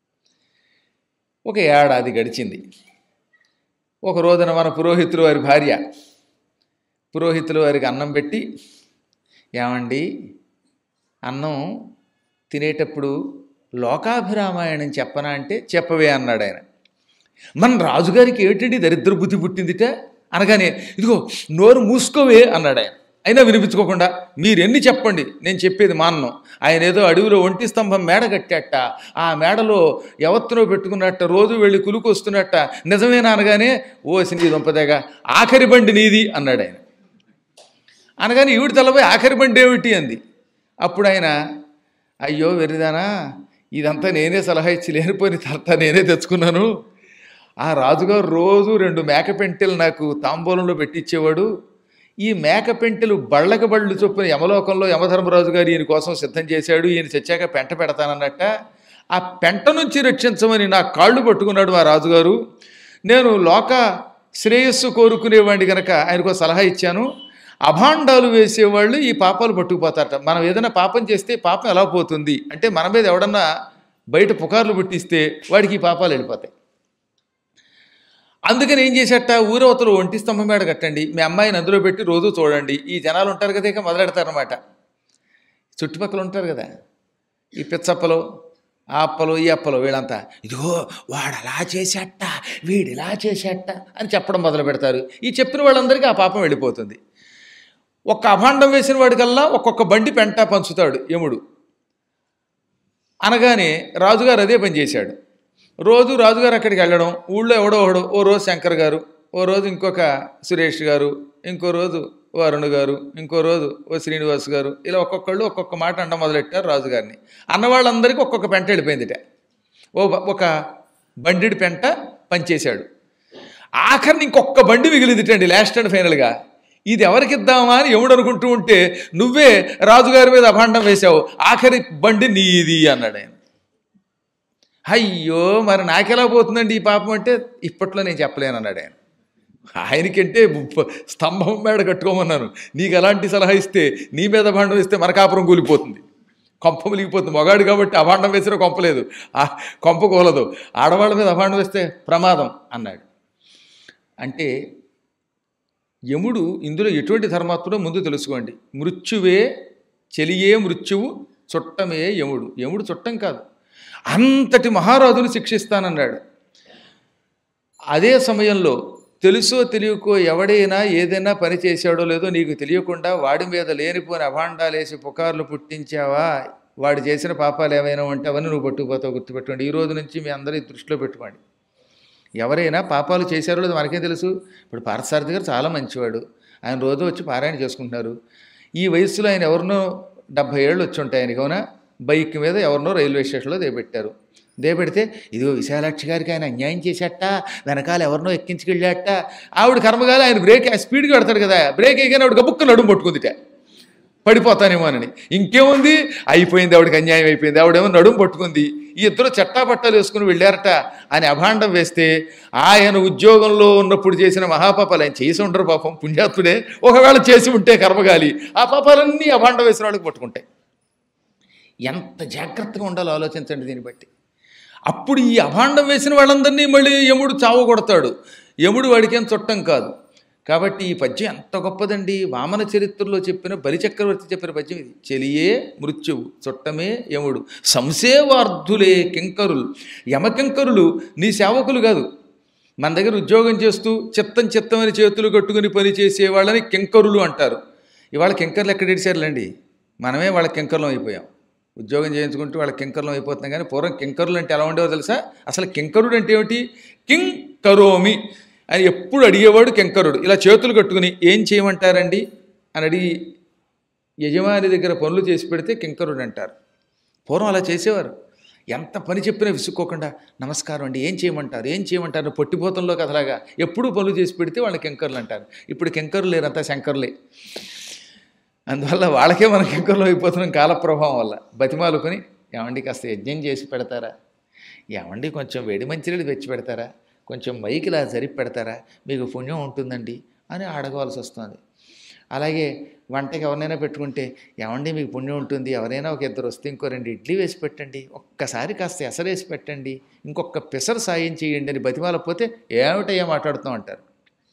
Speaker 1: ఒక ఏడాది గడిచింది. ఒక రోజున మన పురోహితులు వారి భార్య పురోహితులు వారికి అన్నం పెట్టి, ఏమండి అన్నం తినేటప్పుడు లోకాభిరామాయణం చెప్పనా అంటే చెప్పవే అన్నాడు ఆయన. మన రాజుగారికి ఏమిటండి దరిద్ర బుద్ధి పుట్టిందిట అనగానే ఇదిగో నోరు మూసుకోవే అన్నాడు ఆయన. అయినా వినిపించుకోకుండా మీరెన్ని చెప్పండి నేను చెప్పేది మాన్నం. ఆయన ఏదో అడవిలో ఒంటి స్తంభం మేడ కట్టాట, ఆ మేడలో ఎవత్తునో పెట్టుకున్నట్ట, రోజు వెళ్ళి కులుకు వస్తున్నట్ట, నిజమేనా అనగానే ఓ నీ దొంపదేగా ఆఖరి బండి నీది అన్నాడు ఆయన. అనగానే ఈవిడ తలపై ఆఖరి బండి ఏమిటి అంది. అప్పుడు ఆయన అయ్యో వెర్రిదానా, ఇదంతా నేనే సలహా ఇచ్చి లేనిపోయిన తర్వాత నేనే తెచ్చుకున్నాను. ఆ రాజుగారు రోజు 2 మేకపెంటెలు నాకు తాంబూలంలో పెట్టించేవాడు. ఈ మేకపెంటెలు బళ్ళకి బళ్ళు చొప్పున యమలోకంలో యమధర్మరాజు గారు ఈయన కోసం సిద్ధం చేశాడు. ఈయన చచ్చాక పెంట పెడతానన్నట్ట. ఆ పెంట నుంచి రక్షించమని నా కాళ్ళు పట్టుకున్నాడు మా రాజుగారు. నేను లోక శ్రేయస్సు కోరుకునేవాడిని కనుక ఆయనకు సలహా ఇచ్చాను. అభాండాలు వేసేవాళ్ళు ఈ పాపాలు పట్టుకుపోతారట. మనం ఏదైనా పాపం చేస్తే పాపం ఎలా పోతుంది అంటే మన మీద ఎవడన్నా బయట పుకార్లు పుట్టిస్తే వాడికి ఈ పాపాలు వెళ్ళిపోతాయి. అందుకని ఏం చేసేట, ఊరవతలు ఒంటి స్తంభం మేడ కట్టండి, మీ అమ్మాయిని అందులో పెట్టి రోజు చూడండి. ఈ జనాలు ఉంటారు కదా, ఇక మొదలెడతారనమాట. చుట్టుపక్కల ఉంటారు కదా ఈ పిచ్చప్పలు, ఆ అప్పలు, ఈ అప్పలు, వీళ్ళంతా ఇదిగో వాడు అలా చేసేట, వీడిలా చేసేట అని చెప్పడం మొదలు పెడతారు. ఈ చెప్పిన వాళ్ళందరికీ ఆ పాపం వెళ్ళిపోతుంది. ఒక్క అభాండం వేసిన వాడికల్లా ఒక్కొక్క బండి పెంట పంచుతాడు యముడు అనగానే రాజుగారు అదే పని చేశాడు. రోజు రాజుగారు అక్కడికి వెళ్ళడం, ఊళ్ళో ఎవడో ఒకడు, ఓ రోజు శంకర్ గారు, ఓ రోజు ఇంకొక సురేష్ గారు, ఇంకో రోజు ఓ అరుణ్ గారు, ఇంకో రోజు ఓ శ్రీనివాస్ గారు, ఇలా ఒక్కొక్కళ్ళు ఒక్కొక్క మాట అంట మొదలెట్టారు రాజుగారిని. అన్నవాళ్ళందరికీ ఒక్కొక్క పెంట వెళ్ళిపోయిందిట. ఒక బండిడి పెంట పనిచేశాడు. ఆఖరిని ఇంకొక బండి మిగిలిందిటండి లాస్ట్ అండ్ ఫైనల్గా. ఇది ఎవరికిద్దామా అని యముడు అనుకుంటూ ఉంటే నువ్వే రాజుగారి మీద అభాండం వేశావు, ఆఖరి బండి నీది అన్నాడు ఆయన. అయ్యో మరి నాకెలా పోతుందండి ఈ పాపం అంటే ఇప్పట్లో నేను చెప్పలేను అన్నాడు ఆయన. ఆయనకంటే స్తంభం మేడ కట్టుకోమన్నాను, నీకు ఎలాంటి సలహా ఇస్తే నీ మీద అభాండం వేస్తే మన కాపురం కూలిపోతుంది, కొంప ములిగిపోతుంది. మగాడు కాబట్టి అభాండం వేసినా కొంపలేదు, కొంప కూలదు. ఆడవాళ్ళ మీద అభాండం వేస్తే ప్రమాదం అన్నాడు. అంటే యముడు ఇందులో ఎటువంటి ధర్మాత్ముడో ముందు తెలుసుకోండి. మృత్యువే చెలియే మృత్యువు, చుట్టమే యముడు. యముడు చుట్టం కాదు, అంతటి మహారాజును శిక్షిస్తానన్నాడు. అదే సమయంలో తెలుసో తెలియకో ఎవడైనా ఏదైనా పని చేశాడో లేదో నీకు తెలియకుండా వాడి మీద లేనిపోని అభాండాలేసి పుకార్లు పుట్టించావా, వాడు చేసిన పాపాలు ఏమైనా ఉంటే అవన్నీ నువ్వు పట్టుకుపోతావు, గుర్తుపెట్టుకోండి. ఈ రోజు నుంచి మీ అందరి దృష్టిలో పెట్టుకోండి. ఎవరైనా పాపాలు చేశారో లేదో మనకేం తెలుసు. ఇప్పుడు పార్థసారథి గారు చాలా మంచివాడు, ఆయన రోజు వచ్చి పారాయణ చేసుకుంటున్నారు. ఈ వయస్సులో ఆయన ఎవరినో 70 ఏళ్ళు వచ్చి ఉంటాయి ఆయనకి, అవునా? బైక్ మీద ఎవరినో రైల్వే స్టేషన్లో దేపెట్టారు. దేపెడితే ఇదిగో విశాలాక్షి గారికి ఆయన అన్యాయం చేసేట, వెనకాల ఎవరినో ఎక్కించుకెళ్ళాట. ఆవిడ కర్మగాలి ఆయన బ్రేక్ స్పీడ్గా పెడతాడు కదా, బ్రేక్ వేయగానే ఆవిడ గబుక్కు నడుము పట్టుకుందిట, పడిపోతానేమోనని. ఇంకేముంది, అయిపోయింది, ఆవిడకి అన్యాయం అయిపోయింది. ఆవిడేమో నడుము పట్టుకుంది. ఈ ఇద్దరు చట్టాపట్టాలు వేసుకుని వెళ్ళారట అని అభాండం వేస్తే, ఆయన ఉద్యోగంలో ఉన్నప్పుడు చేసిన మహాపాపాలు ఆయన చేసి ఉండరు పాపం, పుణ్యాత్ముడే. ఒకవేళ చేసి ఉంటే కర్మగాలి ఆ పాపాలన్నీ అభాండం వేసిన వాళ్ళకి పట్టుకుంటాయి. ఎంత జాగ్రత్తగా ఉండాలో ఆలోచించండి దీన్ని బట్టి. అప్పుడు ఈ అభాండం వేసిన వాళ్ళందరినీ మళ్ళీ యముడు చావగొడతాడు. యముడు వాడికేం చుట్టం కాదు. కాబట్టి ఈ పద్యం ఎంత గొప్పదండి. వామన చరిత్రలో చెప్పిన బలిచక్రవర్తి చెప్పిన పద్యం ఇది. చెలియే మృత్యువు, చుట్టమే యముడు, సంసేవార్థులే కింకరులు. యమకింకరులు నీ సేవకులు కాదు. మన దగ్గర ఉద్యోగం చేస్తూ చిత్తమని చేతులు కట్టుకుని పని చేసే వాళ్ళని కింకరులు అంటారు. ఇవాళ కింకర్లు ఎక్కడ ఇడిచారులేండి, మనమే వాళ్ళ కింకర్లం అయిపోయాం. ఉద్యోగం చేయించుకుంటూ వాళ్ళ కింకర్లం అయిపోతున్నాం. కానీ పూర్వం కింకరులు అంటే ఎలా ఉండేవో తెలుసా? అసలు కింకరుడు అంటే ఏమిటి? కింగ్ కరోమి అని ఎప్పుడు అడిగేవాడు కింకరుడు. ఇలా చేతులు కట్టుకుని ఏం చేయమంటారండి అని అడిగి యజమాని దగ్గర పనులు చేసి పెడితే కింకరుడు అంటారు. పూర్వం అలా చేసేవారు. ఎంత పని చెప్పినా విసుక్కోకుండా నమస్కారం అండి, ఏం చేయమంటారు పొట్టిపోతంలో కథలాగా ఎప్పుడూ పనులు చేసి పెడితే వాళ్ళని కింకరులు అంటారు. ఇప్పుడు కింకరులు లేరంతా శంకరులే. అందువల్ల వాళ్ళకే మన కింకరులు అయిపోతున్నాం కాలప్రభావం వల్ల. బతిమాలుకొని ఏమండి కాస్త యజ్ఞం చేసి పెడతారా, ఏమండి కొంచెం వేడి మంచినీళ్ళు తెచ్చి పెడతారా, కొంచెం మైకిలా జరిపి పెడతారా, మీకు పుణ్యం ఉంటుందండి అని అడగవలసి వస్తుంది. అలాగే వంటకి ఎవరినైనా పెట్టుకుంటే ఏమండి మీకు పుణ్యం ఉంటుంది, ఎవరైనా ఒక ఇద్దరు వస్తే ఇంకో 2 ఇడ్లీ వేసి పెట్టండి, ఒక్కసారి కాస్త ఎసరేసి పెట్టండి, ఇంకొక పెసరు సాయం చేయండి అని బతిమాలకపోతే ఏమిటయ్యా మాట్లాడుతూ అంటారు.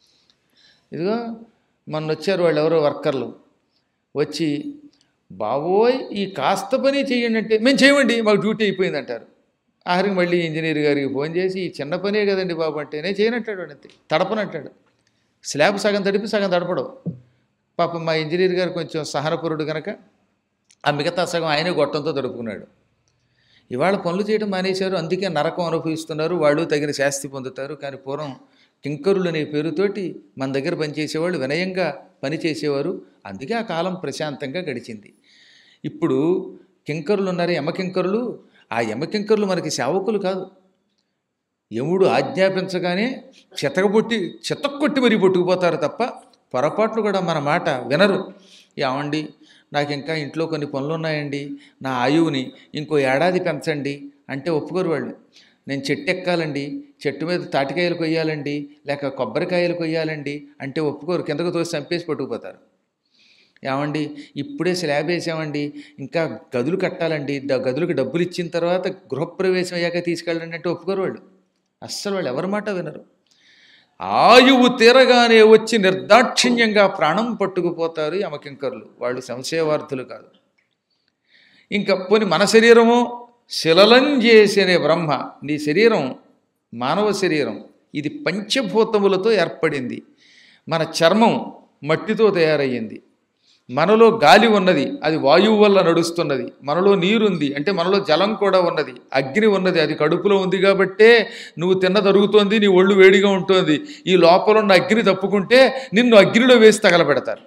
Speaker 1: ఇదిగో మొన్న వచ్చారు వాళ్ళు ఎవరో వర్కర్లు వచ్చి, బాబోయ్ ఈ కాస్త పని చేయండి అంటే మేము చేయమండి మాకు డ్యూటీ అయిపోయింది అంటారు. ఆఖరికి మళ్ళీ ఇంజనీర్ గారికి ఫోన్ చేసి ఈ చిన్న పనే కదండి బాబు అంటే నేను చేయనంటాడు. అంతే తడపనంటాడు. స్లాబ్ సగం తడిపి సగం తడపడం. పాపం మా ఇంజనీర్ గారు కొంచెం సహనపురుడు కనుక ఆ మిగతా సగం ఆయనే గొట్టంతో తడుపుకున్నాడు. ఇవాళ పనులు చేయడం మానేశారు, అందుకే నరకం అనుభవిస్తున్నారు. వాళ్ళు తగిన శాస్తి పొందుతారు. కానీ పూర్వం కింకరులు అనే పేరుతోటి మన దగ్గర పనిచేసేవాళ్ళు వినయంగా పనిచేసేవారు. అందుకే ఆ కాలం ప్రశాంతంగా గడిచింది. ఇప్పుడు కింకరులు ఉన్నారు, యమకింకరులు. ఆ యమకింకరులు మనకి సేవకులు కాదు. యముడు ఆజ్ఞాపించగానే చితక్కొట్టి మరీ పట్టుకుపోతారు తప్ప పొరపాట్లు కూడా మన మాట వినరు. ఏమండి నాకు ఇంకా ఇంట్లో కొన్ని పనులు ఉన్నాయండి, నా ఆయువుని ఇంకో ఏడాది పెంచండి అంటే ఒప్పుకోరు వాళ్ళు. నేను చెట్టు ఎక్కాలండి, చెట్టు మీద తాటికాయలు కొయ్యాలండి, లేక కొబ్బరికాయలు కొయ్యాలండి అంటే ఒప్పుకోరు. కిందకు తోసి చంపేసి పట్టుకుపోతారు. ఏమండి ఇప్పుడే స్లాబ్ వేసామండి, ఇంకా గదులు కట్టాలండి, గదులకు డబ్బులు ఇచ్చిన తర్వాత గృహప్రవేశం అయ్యాక తీసుకెళ్ళండి అంటే ఒప్పుకోరు వాళ్ళు. అస్సలు వాళ్ళు ఎవరి మాట వినరు. ఆయువు తీరగానే వచ్చి నిర్దాక్షిణ్యంగా ప్రాణం పట్టుకుపోతారు యమకింకరులు. వాళ్ళు సంశయవార్థులు కాదు. ఇంకా పోని మన శరీరము శిలలం చేసే బ్రహ్మ. నీ శరీరం మానవ శరీరం ఇది పంచభూతములతో ఏర్పడింది. మన చర్మం మట్టితో తయారయ్యింది. మనలో గాలి ఉన్నది, అది వాయువు వల్ల నడుస్తున్నది. మనలో నీరుంది అంటే మనలో జలం కూడా ఉన్నది. అగ్ని ఉన్నది, అది కడుపులో ఉంది కాబట్టే నువ్వు తిన్నదరుగుతోంది, నీ ఒళ్ళు వేడిగా ఉంటుంది. ఈ లోపల ఉన్న అగ్ని తప్పుకుంటే నిన్ను అగ్నిలో వేసి తగలబెడతారు.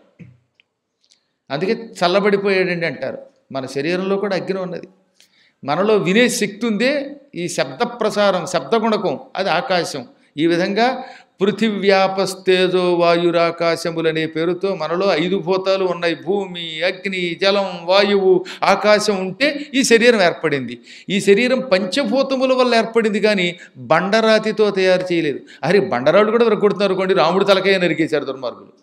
Speaker 1: అందుకే చల్లబడిపోయాడండి అంటారు. మన శరీరంలో కూడా అగ్ని ఉన్నది. మనలో వినే శక్తి ఉందే ఈ శబ్ద ప్రసారం, శబ్దగుణకం, అది ఆకాశం. ఈ విధంగా పృథివ్యాపస్తేజో వాయురాకాశములనే పేరుతో మనలో 5 భూతాలు ఉన్నాయి. భూమి, అగ్ని, జలం, వాయువు, ఆకాశం ఉంటే ఈ శరీరం ఏర్పడింది. ఈ శరీరం పంచభూతముల వల్ల ఏర్పడింది కానీ బండరాతితో తయారు చేయలేదు. అరే బండరాళ్ళు కూడా విరగొడుతున్నారు అనుకోండి, రాముడు తలకాయ నరికేశారు దుర్మార్గులు.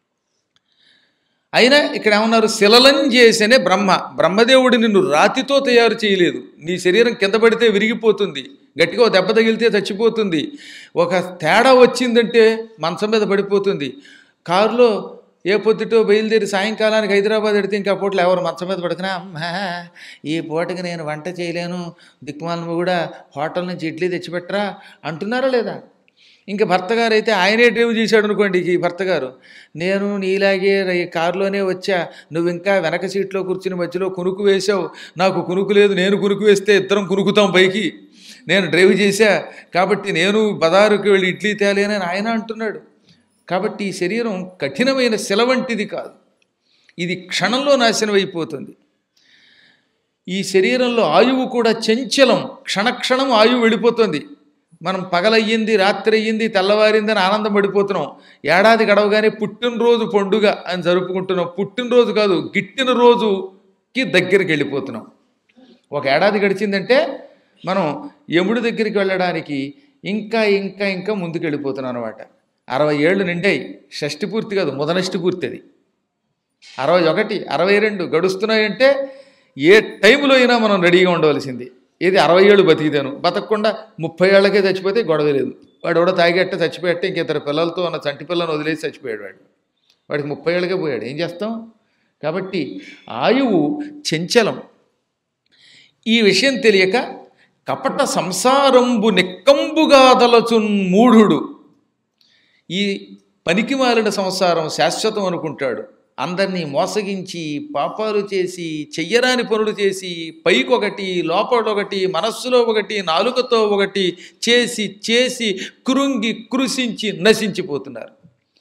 Speaker 1: అయినా ఇక్కడ ఏమన్నారు, శిలలం చేసేనే బ్రహ్మదేవుడు నిన్ను రాతితో తయారు చేయలేదు. నీ శరీరం కింద పడితే విరిగిపోతుంది, గట్టిగా దెబ్బ తగిలితే చచ్చిపోతుంది, ఒక తేడా వచ్చిందంటే మంచం మీద పడిపోతుంది. కారులో ఏ పొద్దుటో బయలుదేరి సాయంకాలానికి హైదరాబాద్ ఎడితే ఇంకా పూటలు ఎవరు మంచం మీద పడుకున్నా, అమ్మా ఈ పూటకి నేను వంట చేయలేను, దిక్కుమాలను కూడా హోటల్ నుంచి ఇడ్లీ తెచ్చిపెట్టరా అంటున్నారా లేదా? ఇంకా భర్త గారు అయితే ఆయనే డ్రైవ్ చేశాడు అనుకోండి, ఈ భర్త గారు, నేను నీలాగే కారులోనే వచ్చా, నువ్వు ఇంకా వెనక సీట్లో కూర్చుని మధ్యలో కునుకు వేసావు, నాకు కునుకు లేదు, నేను కునుకు వేస్తే ఇద్దరం కునుకుతాం పైకి, నేను డ్రైవ్ చేశా కాబట్టి నేను బజారుకి వెళ్ళి ఇడ్లీ తేలేనని ఆయన అంటున్నాడు. కాబట్టి ఈ శరీరం కఠినమైన శిల వంటిది కాదు, ఇది క్షణంలో నాశనం అయిపోతుంది. ఈ శరీరంలో ఆయువు కూడా చంచలం, క్షణక్షణం ఆయువు వెళ్ళిపోతుంది. మనం పగలయ్యింది, రాత్రి అయ్యింది, తెల్లవారిందని ఆనందం పడిపోతున్నాం. ఏడాది గడవగానే పుట్టినరోజు పండుగ అని జరుపుకుంటున్నాం. పుట్టినరోజు కాదు, గిట్టిన రోజుకి దగ్గరికి వెళ్ళిపోతున్నాం. ఒక ఏడాది గడిచిందంటే మనం యముడి దగ్గరికి వెళ్ళడానికి ఇంకా ఇంకా ఇంకా ముందుకు వెళ్ళిపోతున్నాం అనమాట. 60 ఏళ్ళు నిండాయి, షష్టి పూర్తి కాదు, ముదనష్టి పూర్తి. అది 61, 62 గడుస్తున్నాయంటే ఏ టైంలో అయినా మనం రెడీగా ఉండవలసింది. ఏది 60 ఏళ్ళు బతికిదాను, బతకకుండా 30 ఏళ్ళకే చచ్చిపోతే గొడవ లేదు. వాడు ఎవడో తాగేట్ట చచ్చిపోయేట్టే, ఇంక ఇద్దరు పిల్లలతో ఉన్న చంటి పిల్లలను వదిలేసి చచ్చిపోయాడు. వాడికి 30 ఏళ్ళకే పోయాడు, ఏం చేస్తాం? కాబట్టి ఆయువు చంచలం. ఈ విషయం తెలియక కపట సంసారంబు నిక్కంబుగా దలచున్ మూఢుడు. ఈ పనికి మాలిన సంసారం శాశ్వతం అనుకుంటాడు. అందరినీ మోసగించి, పాపాలు చేసి, చెయ్యరాని పనులు చేసి, పైకొకటి, లోపలొకటి, మనస్సులో ఒకటి, నాలుకతో ఒకటి చేసి చేసి కృంగి కృషించి నశించిపోతున్నారు.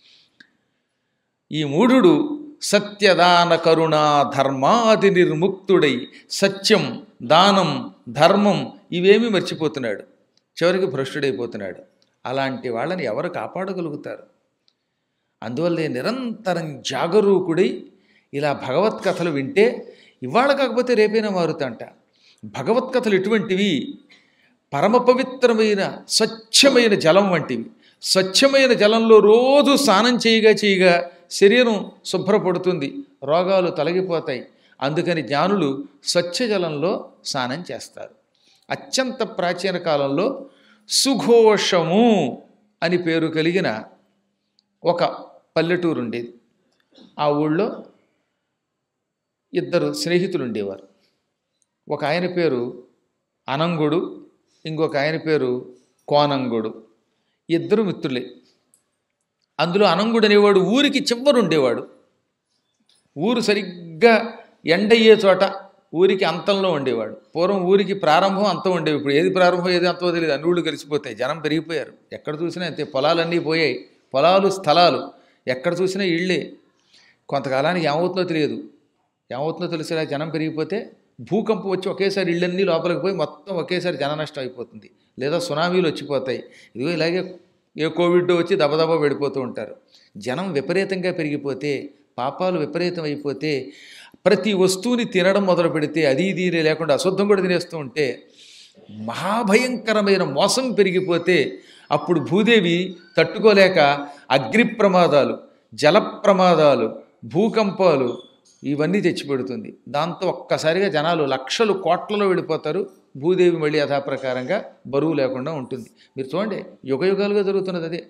Speaker 1: ఈ మూఢుడు సత్యదాన కరుణా ధర్మాది నిర్ముక్తుడై సత్యం, దానం, ధర్మం ఇవేమీ మర్చిపోతున్నాడు. చివరికి భ్రష్టుడైపోతున్నాడు. అలాంటి వాళ్ళని ఎవరు కాపాడగలుగుతారు? అందువల్లే నిరంతరం జాగరూకుడై ఇలా భగవత్కథలు వింటే ఇవాళ కాకపోతే రేపైనా మారుతాంట. భగవత్కథలు ఎటువంటివి? పరమ పవిత్రమైన స్వచ్ఛమైన జలం వంటివి. స్వచ్ఛమైన జలంలో రోజు స్నానం చేయగా శరీరం శుభ్రపడుతుంది, రోగాలు తొలగిపోతాయి. అందుకని జ్ఞానులు స్వచ్ఛ జలంలో స్నానం చేస్తారు. అత్యంత ప్రాచీన కాలంలో సుఘోషము అని పేరు కలిగిన ఒక పల్లెటూరు ఉండేది. ఆ ఊళ్ళో ఇద్దరు స్నేహితులు ఉండేవారు. ఒక ఆయన పేరు అనంగుడు, ఇంకొక ఆయన పేరు కోనంగుడు. ఇద్దరు మిత్రులే. అందులో అనంగుడు అనేవాడు ఊరికి చివరు ఉండేవాడు. ఊరు సరిగ్గా ఎండయ్యే చోట ఊరికి అంతంలో ఉండేవాడు. పూర్వం ఊరికి ప్రారంభం అంతం ఉండేవి. ఇప్పుడు ఏది ప్రారంభం ఏది అంతమో తెలియదు. అన్ని ఊళ్ళు కలిసిపోతాయి, జనం పెరిగిపోయారు. ఎక్కడ చూసినా అంతే, పొలాలన్నీ పోయాయి, పొలాలు స్థలాలు, ఎక్కడ చూసినా ఇళ్ళే. కొంతకాలానికి ఏమవుతుందో తెలియదు. ఏమవుతుందో తెలిసేలా జనం పెరిగిపోతే భూకంపం వచ్చి ఒకేసారి ఇళ్ళన్నీ లోపలికి పోయి మొత్తం ఒకేసారి జన నష్టం అయిపోతుంది. లేదా సునామీలు వచ్చిపోతాయి. ఇదిగో ఇలాగే ఏ కోవిడ్ వచ్చి దబదబా వెళ్ళిపోతూ ఉంటారు. జనం విపరీతంగా పెరిగిపోతే, పాపాలు విపరీతం అయిపోతే, ప్రతి వస్తువుని తినడం మొదలు పెడితే, అది ఇది లేకుండా అశుద్ధం కూడా తినేస్తూ ఉంటే, మహాభయంకరమైన మోసం పెరిగిపోతే, అప్పుడు భూదేవి తట్టుకోలేక అగ్ని ప్రమాదాలు, జల ప్రమాదాలు, భూకంపాలు ఇవన్నీ తెచ్చిపెడుతుంది. దాంతో ఒక్కసారిగా జనాలు లక్షలు కోట్లలో వెళ్ళిపోతారు. భూదేవి మళ్ళీ యథాప్రకారంగా బరువు లేకుండా ఉంటుంది. మీరు చూడండి, యుగయుగాలుగా జరుగుతున్నది అదే.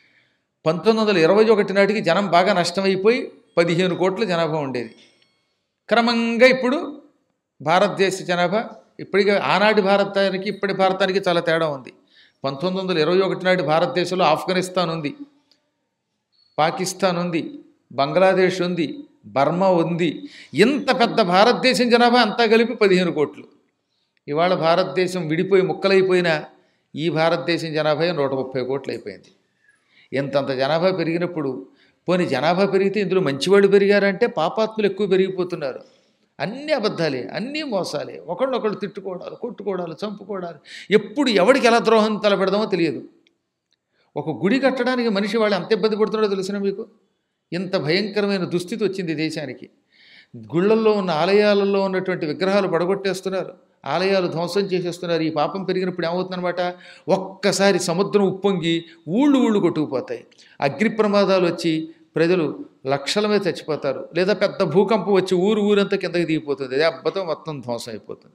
Speaker 1: 1921 నాటికి జనం బాగా నష్టమైపోయి 15 కోట్ల జనాభా ఉండేది. క్రమంగా ఇప్పుడు భారతదేశ జనాభా ఇప్పటికీ ఆనాటి భారతానికి ఇప్పటి భారతానికి చాలా తేడా ఉంది. 1921 నాటి భారతదేశంలో ఆఫ్ఘనిస్తాన్ ఉంది, పాకిస్తాన్ ఉంది, బంగ్లాదేశ్ ఉంది, బర్మా ఉంది. ఇంత పెద్ద భారతదేశం జనాభా అంతా కలిపి 15 కోట్లు. ఇవాళ భారతదేశం విడిపోయి ముక్కలైపోయినా ఈ భారతదేశం జనాభా 130 కోట్లు అయిపోయింది. ఇంతంత జనాభా పెరిగినప్పుడు, పోనీ జనాభా పెరిగితే ఇందులో మంచివాళ్ళు పెరిగారంటే పాపాత్ములు ఎక్కువ పెరిగిపోతున్నారు. అన్నీ అబద్ధాలే, అన్నీ మోసాలే, ఒకళ్ళొకళ్ళు తిట్టుకోవడాలు, కొట్టుకోవడాలు, చంపుకోవడాలు. ఎప్పుడు ఎవడికి ఎలా ద్రోహం తలపెడదామో తెలియదు. ఒక గుడి కట్టడానికి మనిషి వాళ్ళు ఎంత ఇబ్బంది పడుతున్నాడో తెలిసిన మీకు? ఇంత భయంకరమైన దుస్థితి వచ్చింది దేశానికి. గుళ్ళల్లో ఉన్న ఆలయాలలో ఉన్నటువంటి విగ్రహాలు పడగొట్టేస్తున్నారు, ఆలయాలు ధ్వంసం చేసేస్తున్నారు. ఈ పాపం పెరిగినప్పుడు ఏమవుతుందన్నమాట, ఒక్కసారి సముద్రం ఉప్పొంగి ఊళ్ళు కొట్టుకుపోతాయి. అగ్ని ప్రమాదాలు వచ్చి ప్రజలు లక్షల మీద చచ్చిపోతారు. లేదా పెద్ద భూకంపం వచ్చి ఊరంతా కిందకి దిగిపోతుంది. అదే అబ్బతో మొత్తం ధ్వంసం అయిపోతుంది.